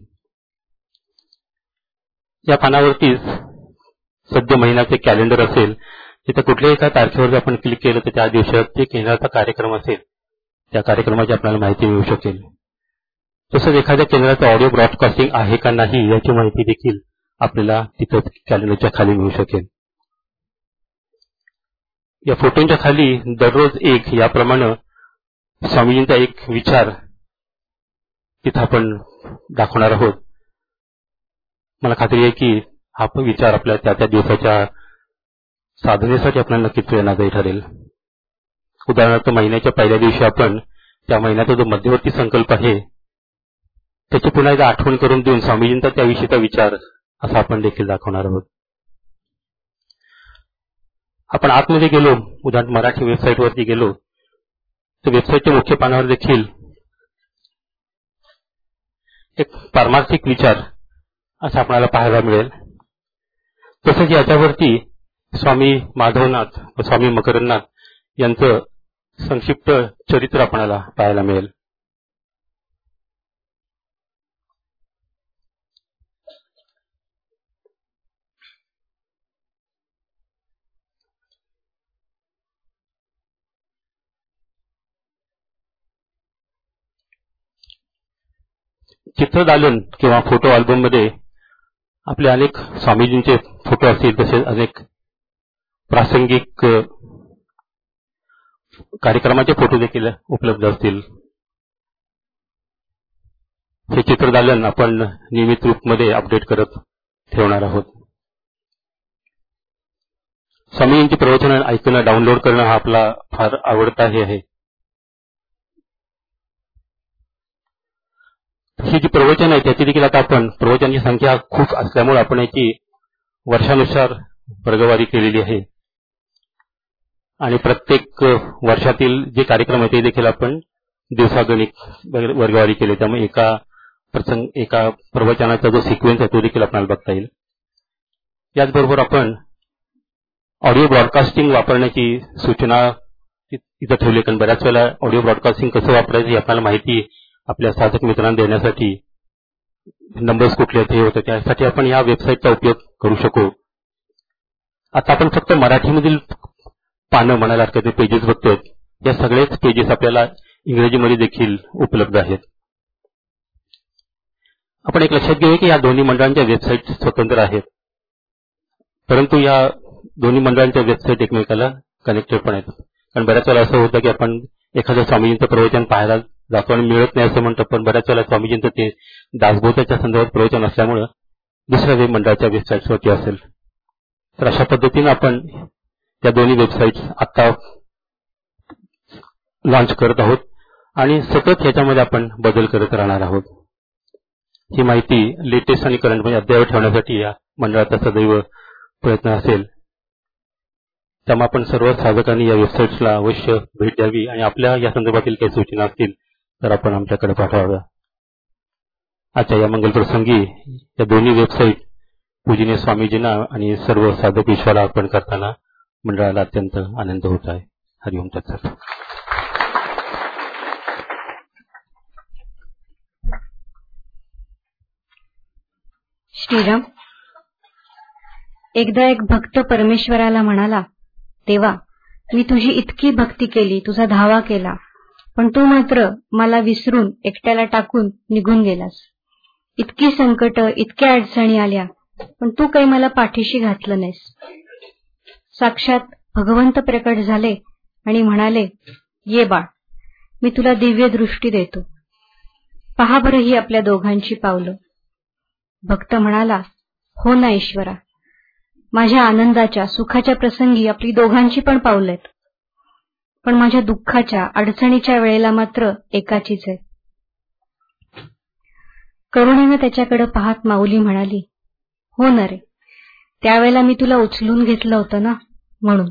या पानावरतीच सद्य महिन्याचे कॅलेंडर असेल. तिथे कुठल्याही एका तारखेवर आपण क्लिक केलं तर त्या दिवसात जे केंद्राचा कार्यक्रम असेल त्या कार्यक्रमाची आपल्याला माहिती मिळू शकेल. तसंच एखाद्या केंद्राचं ऑडिओ ब्रॉडकास्टिंग आहे का नाही याची माहिती देखील आपल्याला तिथं कॅलेंडरच्या खाली मिळू शकेल. या फोटोंच्या खाली दररोज एक याप्रमाणे स्वामीजींचा एक विचार तिथं आपण दाखवणार आहोत. मला खात्री आहे की हा विचार आपल्या त्या दिवसाच्या साधनेसाठी आपल्याला नक्कीच प्रेरणादायी ठरेल. उदाहरणार्थ महिन्याच्या पहिल्या दिवशी आपण त्या महिन्याचा जो मध्यवर्ती संकल्प आहे त्याची पुन्हा एकदा आठवण करून देऊन स्वामीजींचा त्याविषयीचा विचार असा आपण देखील दाखवणार आहोत. आपण आतमध्ये गेलो, उदाहरण मराठी वेबसाईटवरती गेलो तर वेबसाईटच्या मुख्य पानावर देखील एक पारमार्थिक विचार असं आपल्याला पाहायला मिळेल. तसंच याच्यावरती स्वामी माधवनाथ व स्वामी मकरंदनाथ यांचं संक्षिप्त चरित्र आपल्याला पाहायला मिळेल. चित्रदालन किंवा फोटो अल्बम मध्ये आपले अनेक स्वामीजींचे फोटो असतील. तसेच अनेक प्रासंगिक कार्यक्रमाचे फोटो देखील उपलब्ध असतील. हे चित्रदालन आपण नियमित रूपमध्ये अपडेट करत ठेवणार आहोत. स्वामीजींची प्रवचनं ऐकणं, डाउनलोड करणं हा आपला फार आवडता हे आहे. ही जी प्रवचन आहे त्याची देखील आता आपण प्रवचनाची संख्या खूप असल्यामुळे आपण याची वर्षानुसार वर्गवारी केलेली आहे आणि प्रत्येक वर्षातील जे कार्यक्रम आहे ते देखील आपण दिवसागणिक वर्गवारी केले. त्यामुळे एका प्रवचनाचा जो सिक्वेन्स आहे तो देखील आपल्याला बघता येईल. याचबरोबर आपण ऑडिओ ब्रॉडकास्टिंग वापरण्याची सूचना इथं ठेवली. कारण बऱ्याच वेळेला ऑडिओ ब्रॉडकास्टिंग कसं वापरायचं ही आपल्याला माहिती आपल्या साधक मित्रांना देण्यासाठी नंबर्स कुठले आहेत हे होतं. त्यासाठी आपण या वेबसाईटचा उपयोग करू शकू. आता आपण फक्त मराठीमधील पानं म्हणायला हरकत नाही, पेजेस बघतोय. या सगळेच पेजेस आपल्याला इंग्रजीमध्ये देखील उपलब्ध आहेत. आपण एक लक्षात घेऊया की या दोन्ही मंडळांच्या वेबसाईट स्वतंत्र आहेत, परंतु या दोन्ही मंडळांच्या वेबसाईट एकमेकाला कनेक्टेड पण आहेत. कारण बऱ्याच वेळा असं होतं की आपण एखादं स्वामीजींचं प्रवचन पाहायला जातो आणि मिळत नाही असं म्हणतो, पण बऱ्याच वेळेला स्वामीजींचं ते दासबोधाच्या संदर्भात प्रवचन असल्यामुळे दुसऱ्या मंडळाच्या वेबसाईट्सवरती असेल. तर अशा पद्धतीनं आपण या दोन्ही वेबसाईट्स आता लॉन्च करत आहोत आणि सतत ह्याच्यामध्ये आपण बदल करत राहणार आहोत. ही माहिती लेटेस्ट आणि करंट म्हणजे अद्ययावत ठेवण्यासाठी या मंडळाचा सदैव प्रयत्न असेल. त्यामुळे आपण सर्व साधकांनी या वेबसाईट्सला अवश्य भेट द्यावी आणि आपल्या या संदर्भातील काही सूचना असतील तर आपण आमच्याकडे पाठवाव्या. आजच्या या मंगलप्रसंगी या दोन्ही वेबसाईट पूजनीय स्वामीजींना आणि सर्व साधक विश्वाला अर्पण करताना मंडळाला अत्यंत आनंद होत आहे. हरिओम तत्सत. श्रीराम. एकदा एक भक्त परमेश्वराला म्हणाला, देवा, मी तुझी इतकी भक्ती केली, तुझा धावा केला, पण तू मात्र मला विसरून एकट्याला टाकून निघून गेलास. इतकी संकट, इतक्या अडचणी आल्या, पण तू काही मला पाठीशी घातलं नाहीस. साक्षात भगवंत प्रकट झाले आणि म्हणाले, ये बाळ, मी तुला दिव्य दृष्टी देतो. पहा बरं ही आपल्या दोघांची पावलं. भक्त म्हणाला, हो ना ईश्वरा, माझ्या आनंदाच्या, सुखाच्या प्रसंगी आपली दोघांची पण पावलं आहेत, पण माझ्या दुःखाच्या, अडचणीच्या वेळेला मात्र एकाचीच आहे. करुणेनं त्याच्याकडे पाहत माऊली म्हणाली, हो ना रे, त्यावेळेला मी तुला उचलून घेतलं होतं ना, म्हणून.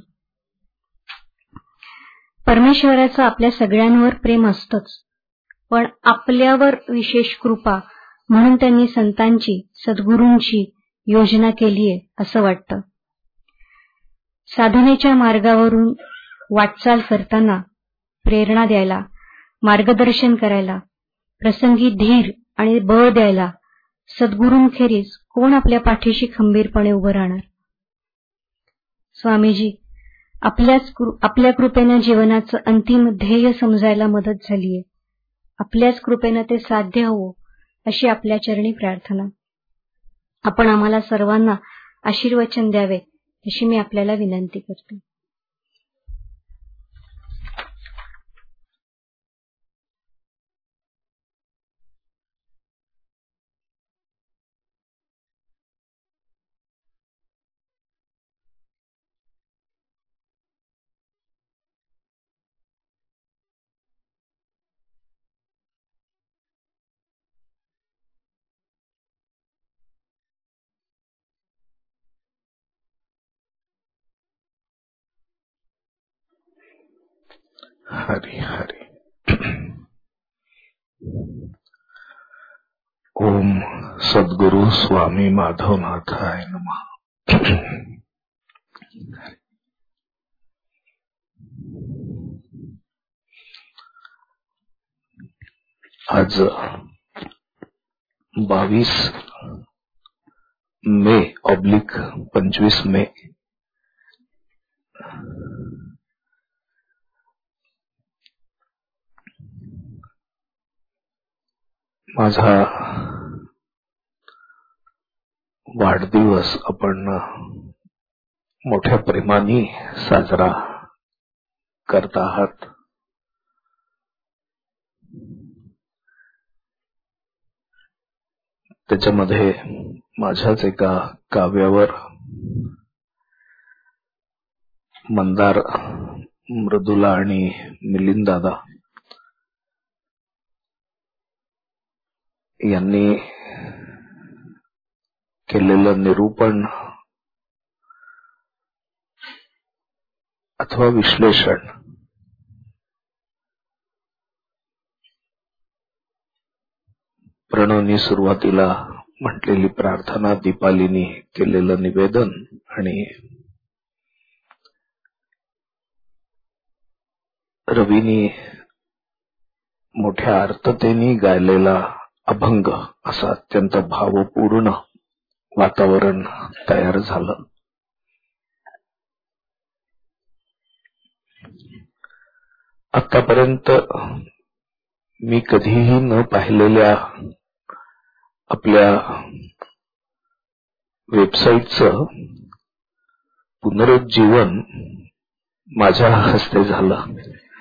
परमेश्वराचं आपल्या सगळ्यांवर प्रेम असतंच, पण आपल्यावर विशेष कृपा म्हणून त्यांनी संतांची, सद्गुरूंची योजना केलीये असं वाटतं. साधनेच्या मार्गावरून वाटचाल करताना प्रेरणा द्यायला, मार्गदर्शन करायला, प्रसंगी धीर आणि बळ द्यायला सद्गुरूंखेरीज कोण आपल्या पाठीशी खंबीरपणे उभं राहणार. स्वामीजी, आपल्या कृपेनं जीवनाचं अंतिम ध्येय समजायला मदत झालीये. आपल्याच कृपेनं ते साध्य होवो अशी आपल्या चरणी प्रार्थना. आपण आम्हाला सर्वांना आशीर्वचन द्यावे अशी मी आपल्याला विनंती करते. हरी हरी. ओम सद्गुरु स्वामी माधवनाथाय नमः. आज 22 मे ऑब्लिक 25 मे माझा वाढदिवस आपण मोठ्या प्रेमाने साजरा करत आहात. त्याच्यामध्ये माझ्याच एका काव्यावर मंदार, मृदुला आणि मिलिंद दादा यांनी केलेलं निरूपण अथवा विश्लेषण प्रणवनी सुरुवातीला म्हटलेली प्रार्थना, दीपालीनी केलेलं निवेदन आणि रवीनी मोठ्या अर्थतेने गायलेला अभंग असं अत्यंत भावपूर्ण वातावरण तयार झालं. आतापर्यंत मी कधीही न पाहिलेल्या आपल्या वेबसाईटचं पुनरुज्जीवन माझ्या हस्ते झालं.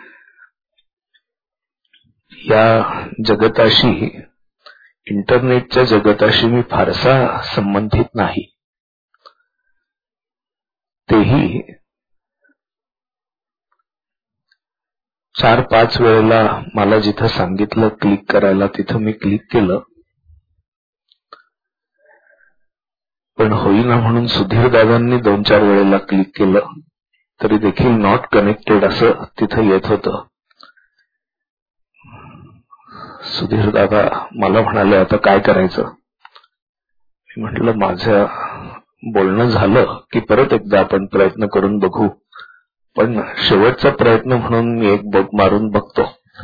या जगताशी, इंटरनेटच्या जगताशी मी फारसा संबंधित नाही. तेही 4-5 वेळेला मला जिथं सांगितलं क्लिक करायला तिथं मी क्लिक केलं, पण होईना म्हणून सुधीर दादांनी 2-4 वेळेला क्लिक केलं तरी देखील नॉट कनेक्टेड असं तिथं येत होतं. सुधीर दादा मला म्हणाले, आता काय करायचं? मी म्हटलं, माझं बोलणं झालं की परत एकदा आपण प्रयत्न करून बघू, पण शेवटचा प्रयत्न म्हणून मी एक बग मारून बघतो.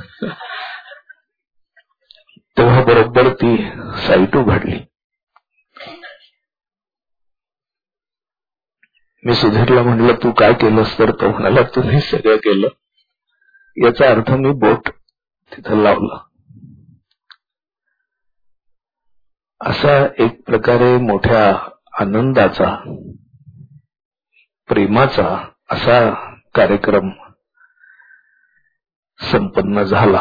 तेव्हा बरोबर ती साईट उघडली. मी सुधीरला म्हटलं, तू काय केलंस? तर तो म्हणाला, तुम्ही सगळं केलं. याचा अर्थ मी बोट तिथं लावलं. असा एक प्रकारे मोठ्या आनंदाचा, प्रेमाचा असा कार्यक्रम संपन्न झाला.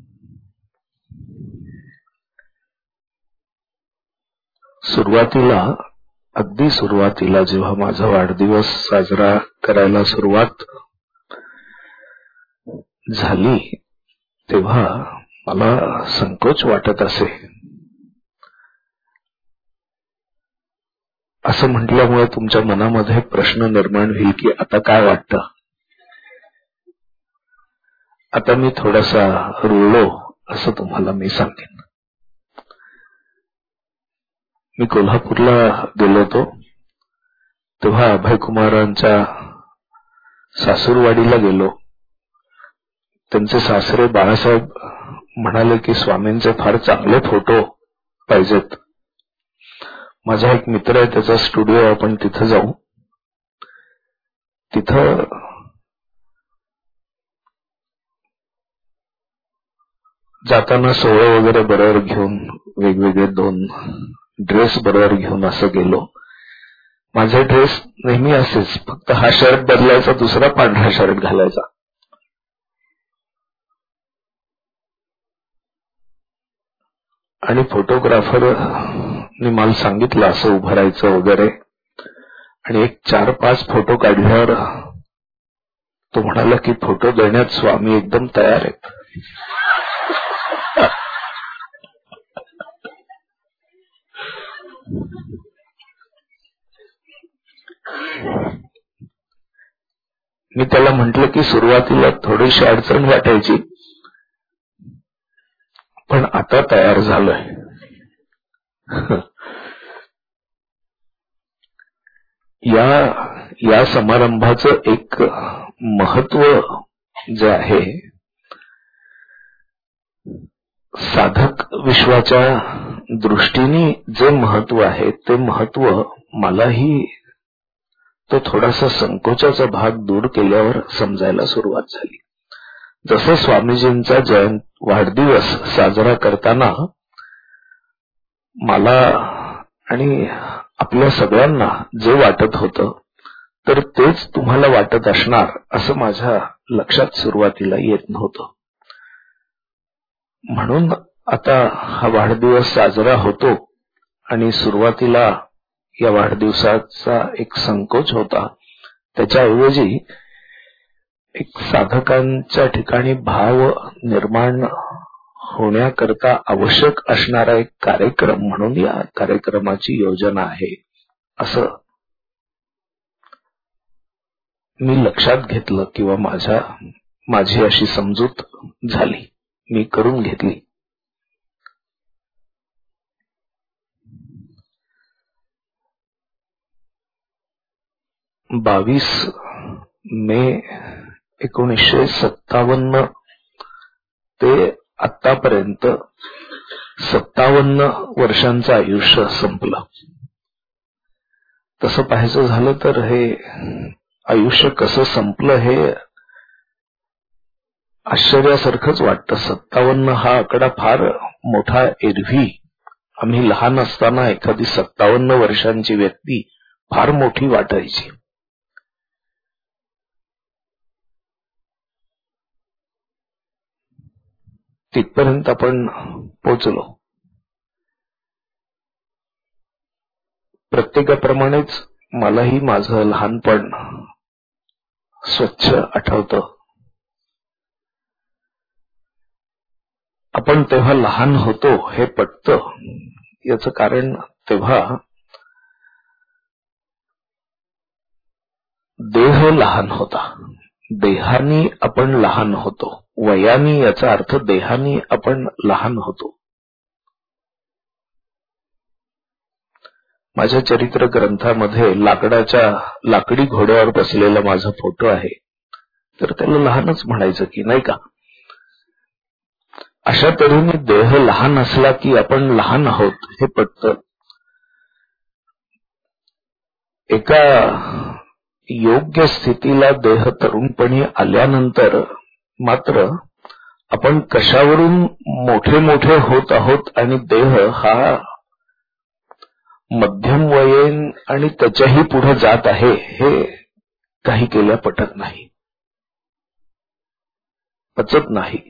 सुरुवातीला, अगदी सुरुवातीला जेव्हा माझा वाढदिवस साजरा करायला सुरुवात झाली तेव्हा मला संकोच वाटत असे. असं म्हटल्यामुळे तुमच्या मनामध्ये प्रश्न निर्माण होईल की आता काय वाटतं. आता मी थोडासा रुळलो असं तुम्हाला मी सांगेन. मी कोल्हापूरला गेलो होतो तेव्हा अभयकुमारांच्या सासूरवाडीला गेलो. त्यांचे सासरे बाळासाहेब म्हणाले की स्वामींचे फार चांगले फोटो पाहिजेत. माझा एक मित्र आहे, त्याचा स्टुडिओ, आपण तिथं जाऊ. तिथं जाताना सोहळं वगैरे बरोबर घेऊन, वेगवेगळे 2 ड्रेस बरोबर घेऊन असं गेलो. माझे ड्रेस नेहमी असेच, फक्त हा शर्ट बदलायचा, दुसरा पांढरा शर्ट घालायचा. आणि फोटोग्राफरने मला सांगितलं असं उभं राहायचं वगैरे. आणि एक 4-5 फोटो काढल्यावर तो म्हणाला की फोटो देण्यात स्वामी एकदम तयार आहेत. मी त्याला म्हटलं की सुरुवातीला थोडीशी अडचण वाटायची, पण आता तयार झालोय. या समारंभाचं एक महत्व जे आहे, साधक विश्वाच्या दृष्टीने जे महत्व आहे ते महत्व मलाही तो थोडासा संकोचाचा भाग दूर केल्यावर समजायला सुरुवात झाली. जसं स्वामीजींचा वाढदिवस साजरा करताना मला आणि आपल्या सगळ्यांना जे वाटत होतं तर तेच तुम्हाला वाटत असणार असं माझ्या लक्षात सुरुवातीला येत नव्हतं. म्हणून आता हा वाढदिवस साजरा होतो आणि सुरुवातीला या वाढदिवसाचा एक संकोच होता. त्याच्याऐवजी एक साधकांच्या ठिकाणी भाव निर्माण होण्याकरता आवश्यक असणारा एक कार्यक्रम म्हणून या कार्यक्रमाची योजना आहे असं मी लक्षात घेतलं, किंवा माझी अशी समजूत झाली, मी करून घेतली. मे 1957 ते आतापर्यंत 57 वर्षांचं आयुष्य संपलं. तसं पाहायचं झालं तर हे आयुष्य कसं संपलं हे आश्चर्यासारखंच वाटतं. 57 हा आकडा फार मोठा. एरवी आम्ही लहान असताना एखादी 57 वर्षांची व्यक्ती फार मोठी वाटायची. तिथपर्यंत आपण पोचलो. प्रत्येकाप्रमाणेच मलाही माझं लहानपण स्वच्छ आठवतं. आपण तेव्हा लहान होतो हे पटतं. याचं कारण तेव्हा देह लहान होता. देहानी आपण लहान होतो. वयानी याचा अर्थ देहानी आपण लहान होतो. माझ्या चरित्र ग्रंथामध्ये लाकडी घोड्यावर बसलेला माझा फोटो आहे, तर त्याला लहानच म्हणायचं की नाही का. अशा तऱ्हेने देह लहान असला की आपण लहान आहोत हे पटतं. एका योग्य स्थितीला देह तरुणपणी आल्यानंतर मात्र आपण कशावरून मोठे मोठे होत आहोत आणि देह हा मध्यम वयीन आणि त्याच्याही पुढे जात आहे हे काही केल्या पटत नाही, पचत नाही.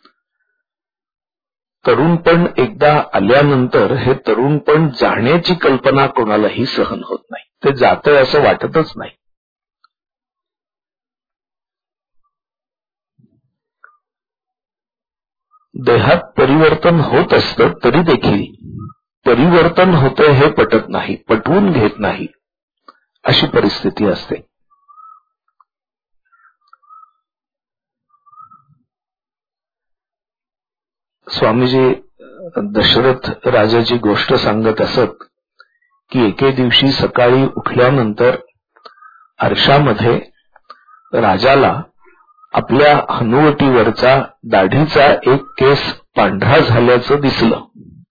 तरुणपण एकदा आल्यानंतर हे तरुणपण जाण्याची कल्पना कोणालाही सहन होत नाही. ते जातंय असं वाटतच नाही. देहात परिवर्तन होत असतं तरी देखील परिवर्तन होते हे पटत नाही, पटवून घेत नाही, अशी परिस्थिती असते. स्वामीजी दशरथ राजाची गोष्ट सांगत असत की एके दिवशी सकाळी उठल्यानंतर आरशामध्ये राजाला आपल्या हनुवटीवरचा दाढीचा एक केस पांढरा झाल्याचं दिसलं.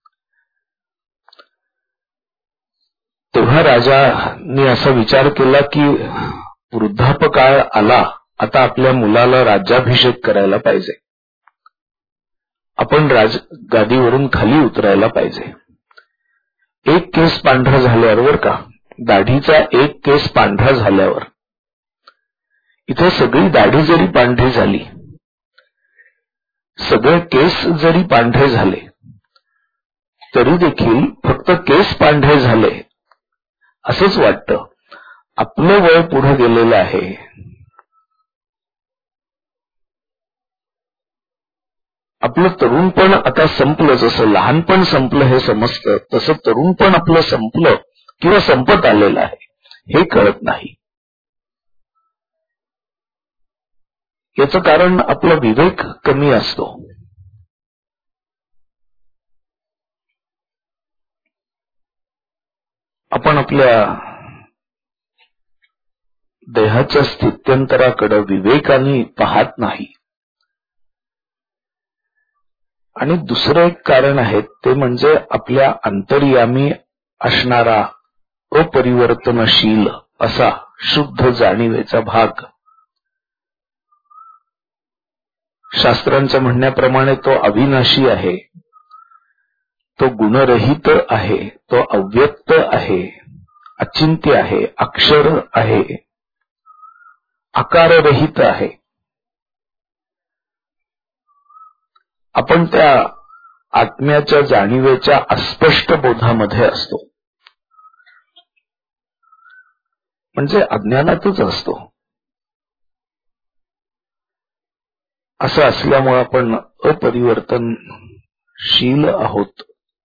तेव्हा राजाने असा विचार केला की वृद्धापकाळ आला, आता आपल्या मुलाला राज्याभिषेक करायला पाहिजे, आपण गादीवरून खाली उतरायला पाहिजे. एक केस पांढरा झाल्यावर का, दाढीचा एक केस पांढरा झाल्यावर, इथे सगळी दाढी जरी पांढरी झाली, सगळे केस जरी पांढरे झाले, तरी देखील फक्त केस पांढरे झाले असंच वाटतं. आपलं वय पुढे गेलेलं आहे, आपलं तरुणपण आता संपलं. जसं लहानपण संपलं हे समजतं, तसं तरुणपण आपलं संपलं किंवा संपत आलेलं आहे हे कळत नाही. याचं कारण आपला विवेक कमी असतो. आपण आपल्या देहाच्या स्थित्यंतराकडे विवेकाने पाहत नाही. आणि दुसरं एक कारण आहे ते म्हणजे आपल्या अंतर्यामी असणारा अपरिवर्तनशील असा शुद्ध जाणीवेचा भाग. शास्त्रांच्या म्हणण्याप्रमाणे तो अविनाशी आहे, तो गुणरहित आहे, तो अव्यक्त आहे, अचिंत्य आहे, अक्षर आहे, आकाररहित आहे. आपण त्या आत्म्याच्या जाणीवेच्या अस्पष्ट बोधामध्ये असतो, म्हणजे अज्ञानातच असतो. असं असल्यामुळे आपण अपरिवर्तनशील आहोत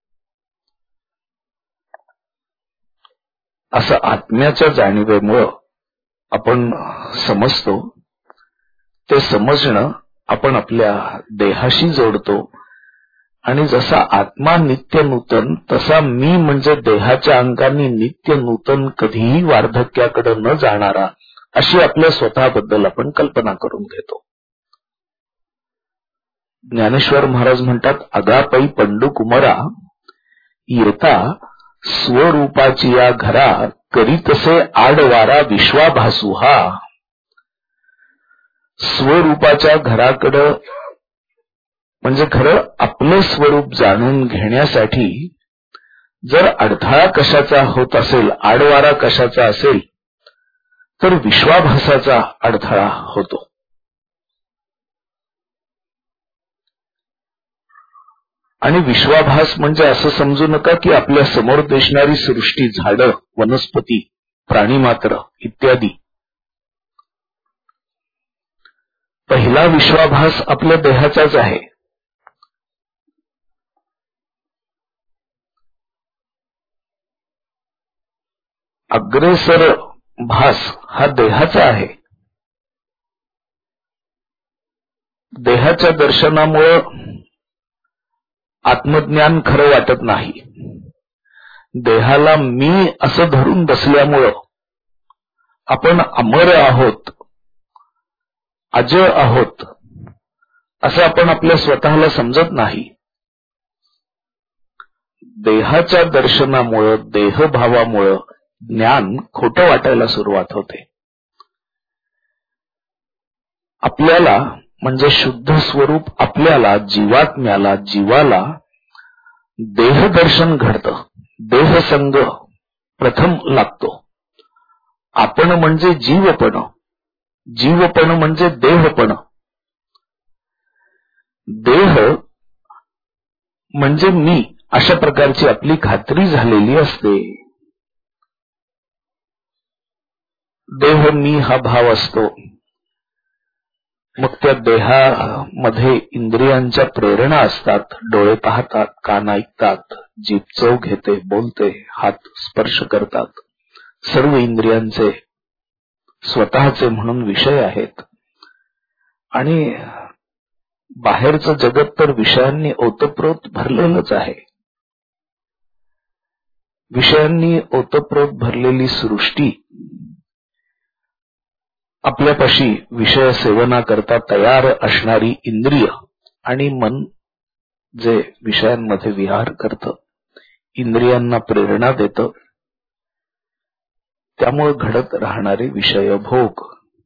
असं आत्म्याच्या जाणीवेमुळं आपण समजतो. ते समजणं आपण आपल्या देहाशी जोडतो आणि जसा आत्मा नित्य नूतन तसा मी म्हणजे देहाच्या अंगाने नित्य नूतन, कधीही वार्धक्याकडे न जाणारा, अशी आपल्या स्वतःबद्दल आपण कल्पना करून घेतो. ज्ञानेश्वर महाराज म्हणतात, अगापै पंडू कुमरा येता स्वरूपाची या घरा, करीतसे आडवारा विश्वाभासू हा. स्वरूपाच्या घराकडं म्हणजे खरं आपलं स्वरूप जाणून घेण्यासाठी जर अडथळा कशाचा होत असेल, आडवारा कशाचा असेल, तर विश्वाभासाचा अडथळा होतो. आणि विश्वाभास म्हणजे असं समजू नका की आपल्या समोर दिसणारी सृष्टी, झाडं, वनस्पती, प्राणीमात्र इत्यादी. पहिला विश्वाभास आपल्या देहाचाच आहे. अग्रेसर भास हा देहाचा आहे. देहाच्या दर्शनामुळं आत्मज्ञान खरं वाटत नाही. देहाला मी असं धरून बसल्यामुळं आपण अमर आहोत, अजय आहोत असं आपण आपल्या स्वतःला समजत नाही. देहाच्या दर्शनामुळं, देहभावामुळं ज्ञान खोटं वाटायला सुरुवात होते. आपल्याला म्हणजे शुद्ध स्वरूप आपल्याला, जीवात्म्याला, जीवाला देहदर्शन घडतं. देहसंग प्रथम लागतो. आपण म्हणजे जीवपण, जीवपण म्हणजे देहपण, देह म्हणजे मी, अशा प्रकारची आपली खात्री झालेली असते. देह मी हा भाव असतो. मग त्या देहामध्ये इंद्रियांच्या प्रेरणा असतात. डोळे पाहतात, कान ऐकतात, जीभ चव घेते, बोलते, हात स्पर्श करतात. सर्व इंद्रियांचे स्वतःचे म्हणून विषय आहेत. आणि बाहेरचं जगत तर विषयांनी ओतप्रोत भरलेलंच आहे. विषयांनी ओतप्रोत भरलेली सृष्टी, आपल्यापाशी विषय सेवना करता तयार असणारी इंद्रिय आणि मन जे विषयांमध्ये विहार करतं, इंद्रियांना प्रेरणा देतं, त्यामुळे घडत राहणारे विषय भोग,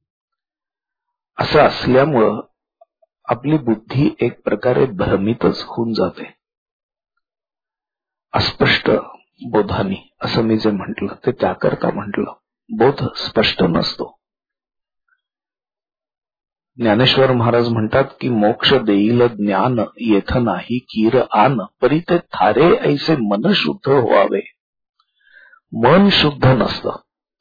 असं असल्यामुळं आपली बुद्धी एक प्रकारे भ्रमितच होऊन जाते. अस्पष्ट बोधानी असं मी जे म्हटलं ते त्याकरता म्हटलं. बोध स्पष्ट नसतो. ज्ञानेश्वर महाराज म्हणतात की मोक्ष देईल ज्ञान येथ नाही कीर आन, परी ते थारे ऐसे मन शुद्ध व्हावे. मन शुद्ध नसतं.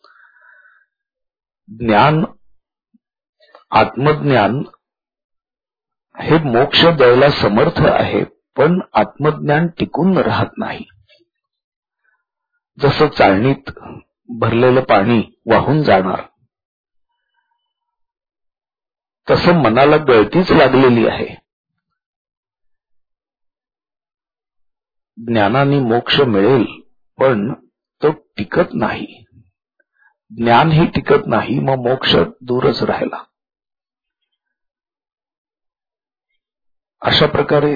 ज्ञान, आत्मज्ञान हे मोक्ष द्यायला समर्थ आहे, पण आत्मज्ञान टिकून राहत नाही. जसं चाळणीत भरलेलं पाणी वाहून जाणार, तसं मनाला गळतीच लागलेली आहे. ज्ञानाने मोक्ष मिळेल, पण तो टिकत नाही. ज्ञान ही टिकत नाही, मग मोक्ष दूरच राहिला. अशा प्रकारे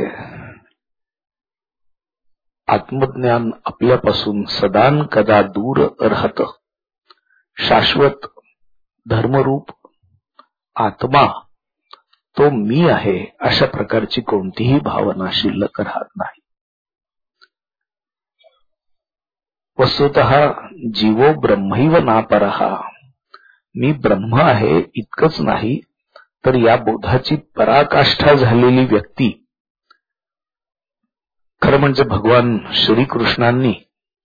आत्मज्ञान आपल्यापासून सदान कदा दूर राहतं. शाश्वत धर्मरूप आत्मा तो मी आहे, अशा प्रकारची कोणतीही भावना शिल्लक राहत नाही. वस्तुतः जीवो ब्रह्मैव नापरहा, मी ब्रह्म आहे इतकंच नाही, तर या बोधाची पराकाष्ठा झालेली व्यक्ती, खरं म्हणजे भगवान श्रीकृष्णांनी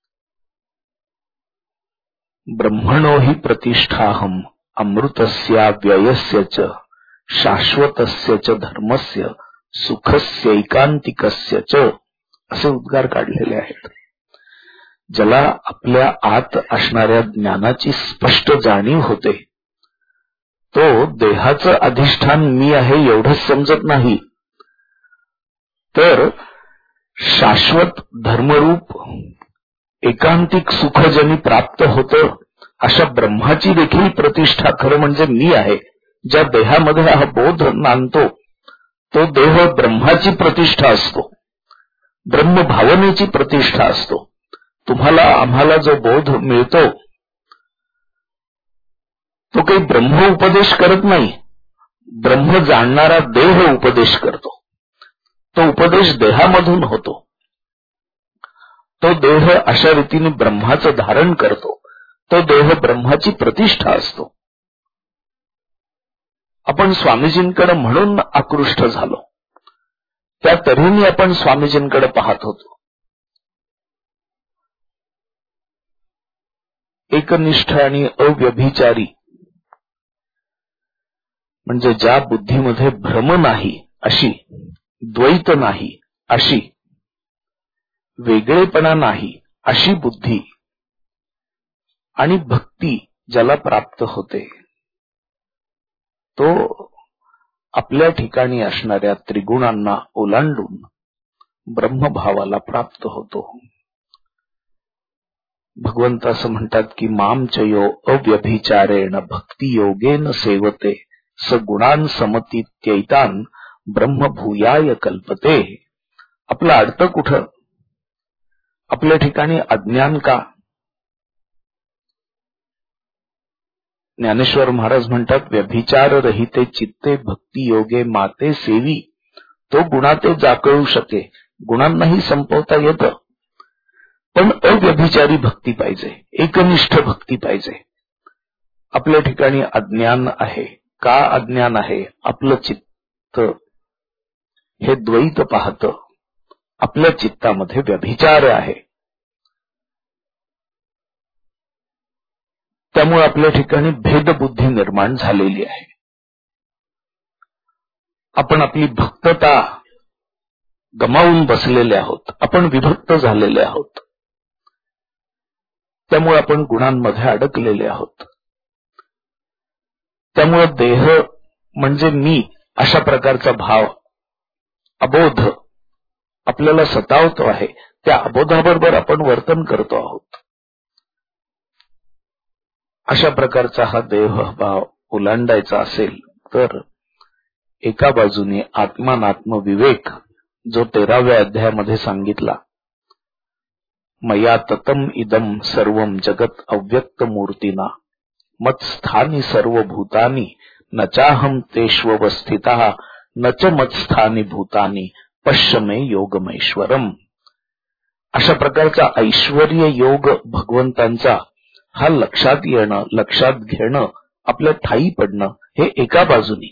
ब्रह्मणो हि प्रतिष्ठाहम अमृतस्या व्ययस्य च शाश्वतस्य च धर्मस्य सुखस्यैकांतिकस्य च असे उद्गार काढलेले आहेत. ज्याला आपल्या आत असणाऱ्या ज्ञानाची स्पष्ट जाणीव होते, तो देहाचं अधिष्ठान मी आहे एवढंच समजत नाही, तर शाश्वत धर्मरूप एकांतिक सुख ज्यांनी प्राप्त होतं, अशा ब्रह्माची देखील प्रतिष्ठा खरं म्हणजे मी आहे. ज्या देहामध्ये हा बोध नांदतो, तो देह ब्रह्माची प्रतिष्ठा असतो, ब्रह्मभावनेची प्रतिष्ठा असतो. तुम्हाला आम्हाला जो बोध मिळतो, तो काही ब्रह्म उपदेश करत नाही, ब्रह्म जाणणारा देह उपदेश करतो. तो उपदेश देहामधून होतो. तो देह अशा रीतीने ब्रह्माचं धारण करतो. तो देह ब्रह्माची प्रतिष्ठा असतो. आपण स्वामीजींकडे म्हणून आकृष्ट झालो, त्या तऱ्हेने आपण स्वामीजींकडे पाहत होतो. एकनिष्ठ आणि अव्यभिचारी म्हणजे ज्या बुद्धीमध्ये भ्रम नाही अशी, द्वैत नाही अशी, वेगळेपणा नाही अशी बुद्धी आणि भक्ती ज्याला प्राप्त होते, तो आपल्या ठिकाणी असणाऱ्या त्रिगुणांना ओलांडून ब्रह्मभावाला प्राप्त होतो. भगवंत असं म्हणतात की माम चयो अव्यभिचारेण भक्ती योगेन सेवते स गुणान समतीत्यैतान ब्रह्मभूयाय कल्पते. आपलं अडतं कुठं? आपल्या ठिकाणी अज्ञान का? ज्ञानेश्वर महाराज म्हणतात व्यभिचार रहिते चित्ते भक्ती योगे माते सेवी, तो गुणाते जाकळू शके. गुणांनाही संपवता येतं, पण अव्यभिचारी भक्ती पाहिजे, एकनिष्ठ भक्ती पाहिजे. आपल्या ठिकाणी अज्ञान आहे. का अज्ञान आहे? आपलं चित्त हे द्वैत पाहतं, आपल्या चित्तामध्ये व्यभिचार आहे. त्यामुळे आपल्या ठिकाणी भेदबुद्धी निर्माण झालेली आहे. आपण आपली भक्तता गमावून बसलेले आहोत, आपण विभक्त झालेले आहोत. त्यामुळे आपण गुणांमध्ये अडकलेले आहोत. त्यामुळे देह म्हणजे मी अशा प्रकारचा भाव, अबोध आपल्याला सतावतो आहे. त्या अबोधाबरोबर आपण वर्तन करतो आहोत. अशा प्रकारचा हा देहभाव ओलांडायचा असेल तर एका बाजूने आत्मानात्म विवेक जो 13व्या अध्यायामध्ये सांगितला, मया ततम इदम सर्वम जगत अव्यक्त मूर्तीना मत्स्थानी सर्व भूतानी न चाहम तेष्वस्थितः न च मत्स्थानी भूतानी पश्य मे योगमेश्वरम. अशा प्रकारचा ऐश्वर्य योग भगवंतांचा हा लक्षात येणं, लक्षात घेणं, आपल्या ठाई पडणं हे एका बाजूनी,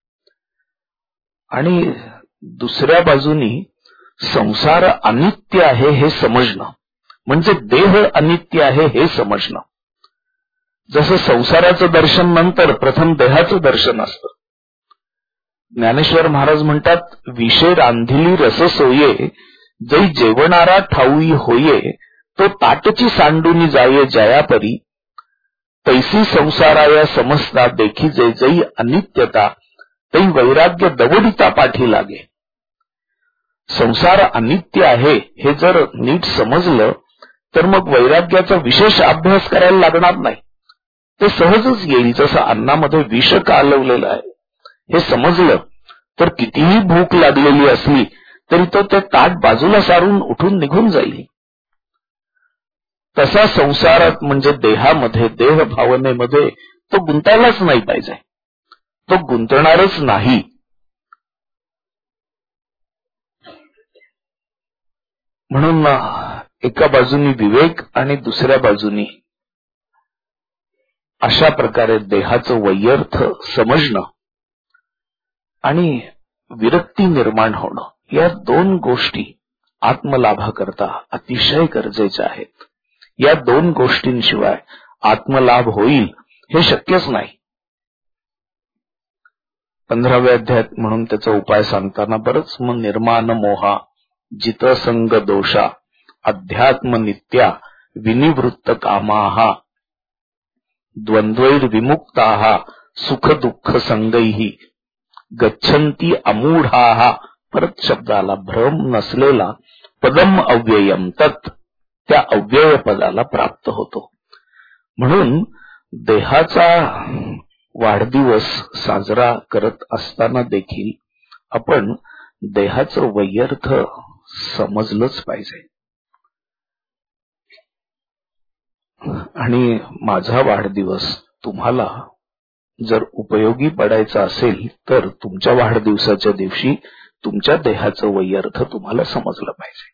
आणि दुसऱ्या बाजूनी संसार अनित्य आहे हे समजणं, म्हणजे देह अनित्य आहे हे समजणं. जसं संसाराचं दर्शन नंतर प्रथम देहाचं दर्शन असतं. ज्ञानेश्वर महाराज म्हणतात, विषय रांधिली रस सोये जै जेवणारा ठाऊई होये तो ताटची सांडूनी जाये जयापरी तैसी संसाराया समजता देखी जे जै अनित्यता तै वैराग्य दवडिता पाठी लागे. संसार अनित्य आहे हे जर नीट समजलं तर मग वैराग्याचा विशेष अभ्यास करायला लागणार नाही. ते सहजच येईल. जसं अन्नामध्ये विष कालवलेलं आहे हे समजलं तर कितीही भूक लागलेली असली तरी तो ते ताट बाजूला सारून उठून निघून जाईल. तसा संसारात म्हणजे देहामध्ये, देह भावनेमध्ये तो गुंतायलाच नाही पाहिजे. तो गुंतणारच नाही. म्हणून एका बाजूनी विवेक आणि दुसऱ्या बाजूनी अशा प्रकारे देहाचं वैयर्थ समजणं आणि विरक्ती निर्माण होणं, या दोन गोष्टी आत्मलाभाकरता अतिशय गरजेच्या आहेत. या दोन गोष्टींशिवाय आत्मलाभ होईल हे शक्यच नाही. 15व्या अध्यायात म्हणून त्याचा उपाय सांगताना बरंच मग निर्माण मोहा जितसंग दोषा अध्यात्म नित्या विनिवृत्त कामाहा द्वंद्वैर विमुक्ताहा सुख दुःख संगैही गच्छन्ति अमूढाहा. परत शब्दाला भ्रम नसलेला पदम अव्ययम तत्, त्या अव्यय पदाला प्राप्त होतो. म्हणून देहाचा वाढदिवस साजरा करत असताना देखील आपण देहाचं वैयर्थ समजलंच पाहिजे. आणि माझा वाढदिवस तुम्हाला जर उपयोगी पडायचा असेल तर तुमच्या वाढदिवसाच्या दिवशी तुमच्या देहाचं वैयर्थ तुम्हाला समजलं पाहिजे.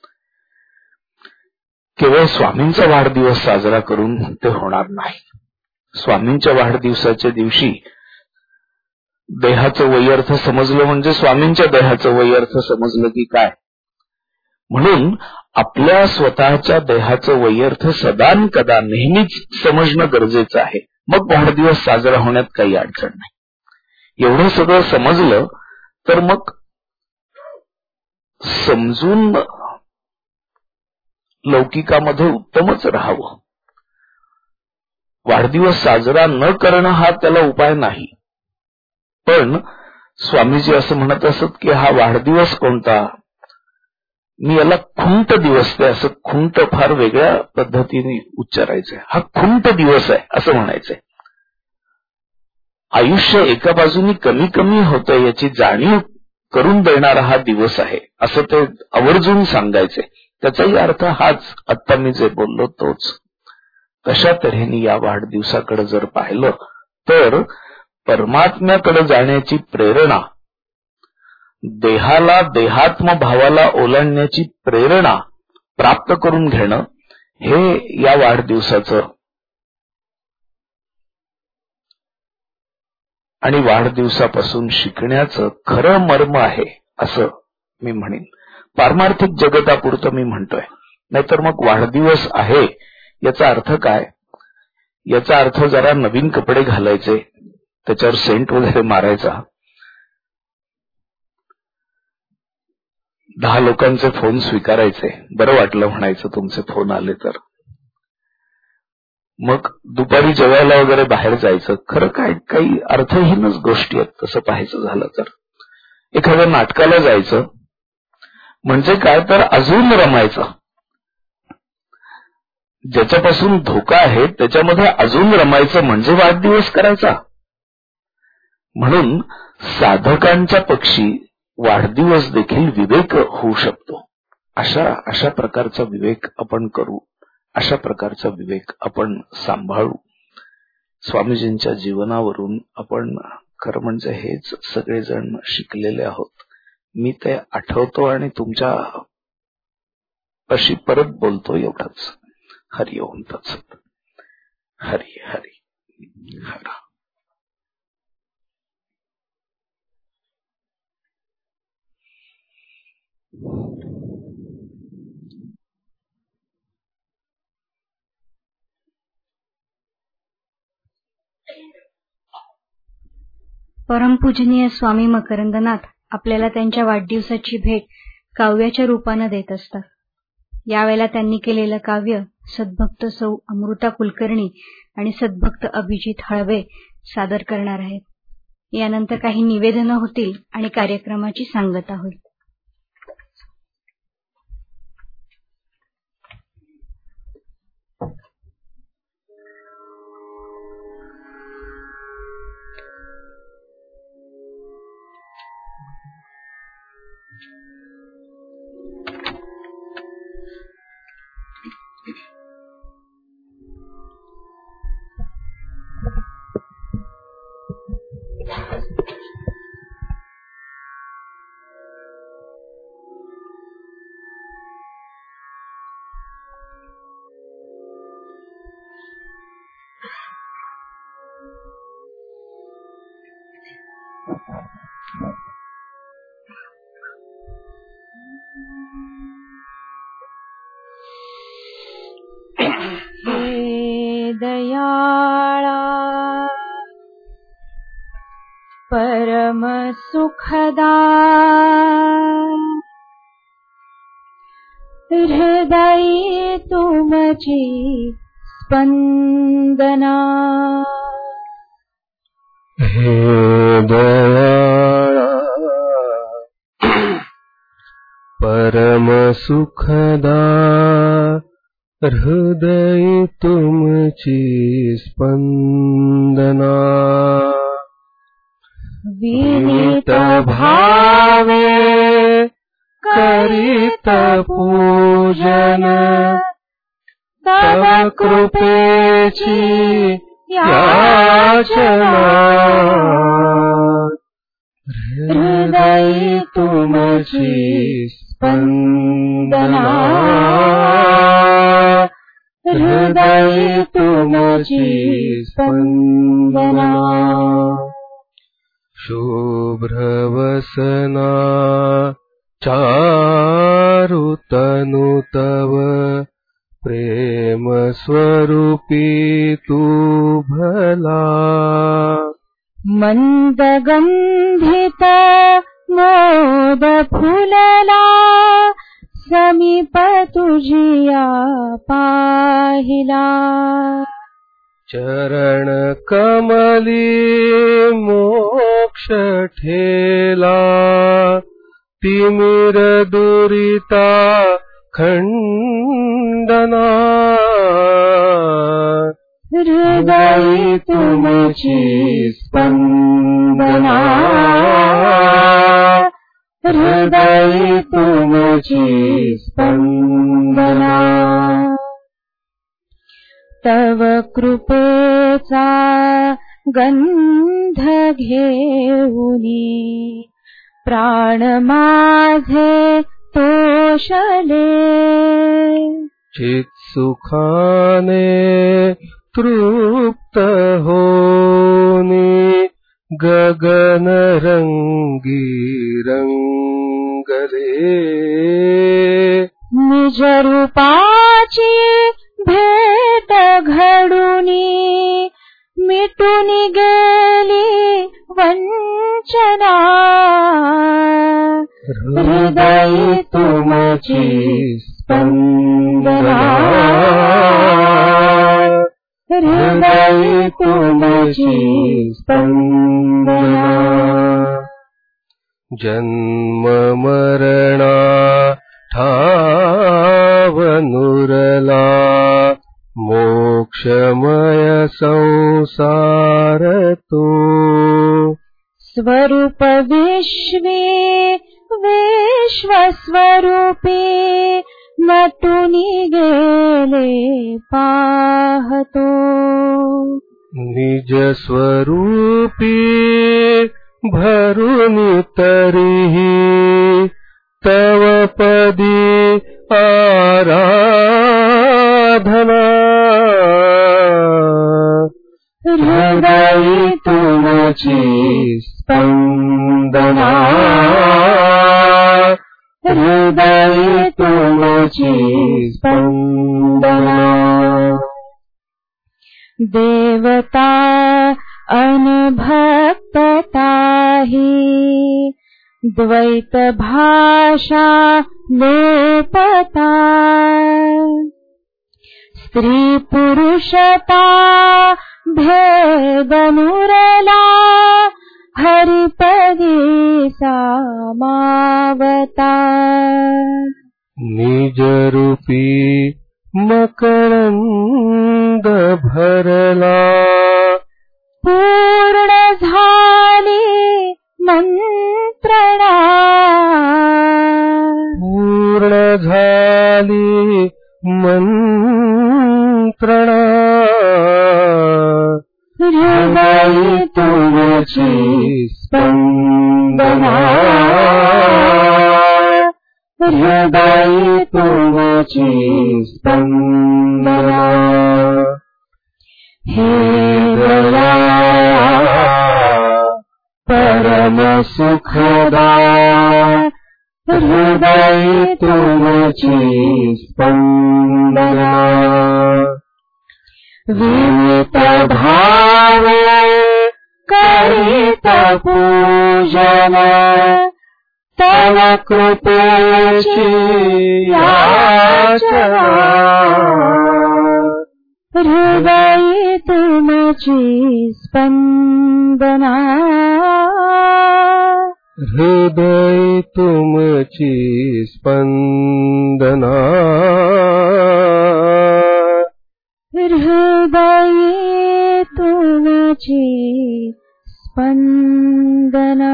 केवळ स्वामींचा वाढदिवस साजरा करून ते होणार नाही. स्वामींच्या वाढदिवसाच्या दिवशी देहाचं वैयर्थ समजलं म्हणजे स्वामींच्या देहाचं वैयर्थ समजलं की काय. म्हणून आपल्या स्वतःच्या देहाचं वैयर्थ सदान कदा नेहमीच समजणं गरजेचं आहे. मग वाढदिवस साजरा होण्यात काही अडचण नाही. एवढं सगळं समजलं तर मग समजून लौकिकामध्ये उत्तमच राहावं. वाढदिवस साजरा न करणं हा त्याला उपाय नाही. पण स्वामीजी असं म्हणत असत की हा वाढदिवस कोणता, मी याला खुंट दिवस, ते असं खुंट फार वेगळ्या पद्धतीने उच्चारायचंय, हा खुंट दिवस आहे असं म्हणायचंय. आयुष्य एका बाजूनी कमी कमी होतं याची जाणीव करून देणारा हा दिवस आहे असं ते आवर्जून सांगायचे. त्याचाही अर्थ हाच, आत्ता मी जे बोललो तोच. तशा तऱ्हेने या वाढदिवसाकडे जर पाहिलं तर परमात्म्याकडे जाण्याची प्रेरणा, देहाला देहात्म भावाला ओलांडण्याची प्रेरणा प्राप्त करून घेणं हे या वाढदिवसाचं आणि वाढदिवसापासून शिकण्याचं खरं मर्म आहे असं मी म्हणेन. पारमार्थिक जगतापुरतं मी म्हणतोय. नाहीतर मग वाढदिवस आहे याचा अर्थ काय, याचा अर्थ जरा नवीन कपडे घालायचे, त्याच्यावर सेंट वगैरे मारायचा, 10 लोकांचे फोन स्वीकारायचे, बरं वाटलं म्हणायचं तुमचे फोन आले तर. मग दुपारी जेवायला वगैरे बाहेर जायचं. खरं काय काही अर्थहीनच गोष्टी आहेत तसं पाहायचं झालं तर. एखाद्या नाटकाला जायचं म्हणजे काय तर अजून रमायचं. ज्याच्यापासून धोका आहे त्याच्यामध्ये अजून रमायचं म्हणजे वाढदिवस करायचा. म्हणून साधकांच्या पक्षी वाढदिवस देखील विवेक होऊ शकतो. अशा प्रकारचा विवेक आपण करू, अशा प्रकारचा विवेक आपण सांभाळू. स्वामीजींच्या जीवनावरून आपण खरं म्हणजे हेच सगळेजण शिकलेले आहोत. मी ते आठवतो आणि तुमच्या अशी परत बोलतो एवढंच. हरि ओम तत्सत. हरि हरि हर. परमपूजनीय स्वामी मकरंदनाथ आपल्याला त्यांच्या वाढदिवसाची भेट काव्याच्या रूपानं देत असतात. यावेळेला त्यांनी केलेलं काव्य सद्भक्त सौ अमृता कुलकर्णी आणि सद्भक्त अभिजित हळवे सादर करणार आहेत. यानंतर काही निवेदनं होतील आणि कार्यक्रमाची सांगता होईल. दयाळा परम सुखदा हृदय तुमची स्पंदना. हे दयाळा परम सुखदा हृदय तुमची स्पंदना. विनीत भावे करीत पूजन तव कृपेची याचना. हृदय तुमची स्पंदना. हृदय तुमची स्पंदना. शुभ्रवसना चारुतनु तव प्रेम स्वरूपी तू भला. मंदगंधित मोद फुलला समीप तुझिया पाहिला. चरण कमली मोक्ष ठेला तिमिर दुरिता खंडना. हृदय तुमची स्पंदना. हृदय तुमची स्पंदना. तव कृपेचा गंध घेऊनी प्राण माझे तोषले. चित्सुखाने तृप्त होनी गगन रंगी रंगले. निज रूपाची भेट घडूनी मिटूनी गेली वंचना. हृदय तुमची स्पंदना, हृदय तुमची स्पंदना. जन्म मरणा ठावनुरला, मोक्षमय संसार तो. स्वरूप विश्वे विश्वस्वरूपी, नटुनी गेले पाहतो. निज स्वरूपी भरून तरीही, तव पदी आराधना. हृदय तुमची स्पंदना, हृदय तुमची स्पंदना. देवता अनभक्तताही, द्वैत भाषा लोपता. स्त्री पुरुषता भेदनुरला, हरिपदी सामावता. निजरूपी मकरंद भरला, पूर्ण झाली मंत्रणा. पूर्ण झाली मंत्रणा. हृदय तुमची स्पंदना, हृदय तुमची स्पंदना. हे दया परम सुखदा, हृदय तुमची स्पंदना. विनित भाव करीत पूजन, तव कृपेची याचना. हृदय तुमची स्पंदना, हृदय तुमची स्पंदना. हृदय तुमची स्पंदना.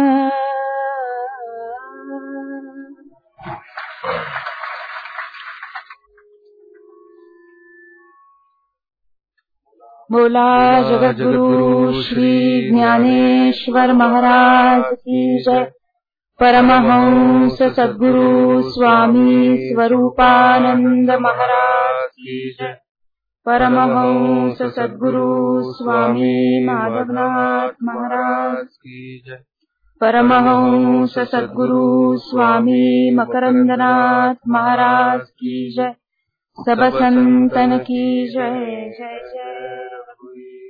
बोला जगद्गुरु श्री ज्ञानेश्वर महाराज की जय. परमहंस सद्गुरु स्वामी स्वरूपानंद महाराज की जय. परमहंस सद्गुरु स्वामी माधवनाथ महाराज की जय. परमहंस सद्गुरु स्वामी मकरंदनाथ महाराज की जय. सब संतन की जय. जय जय रघुवीर.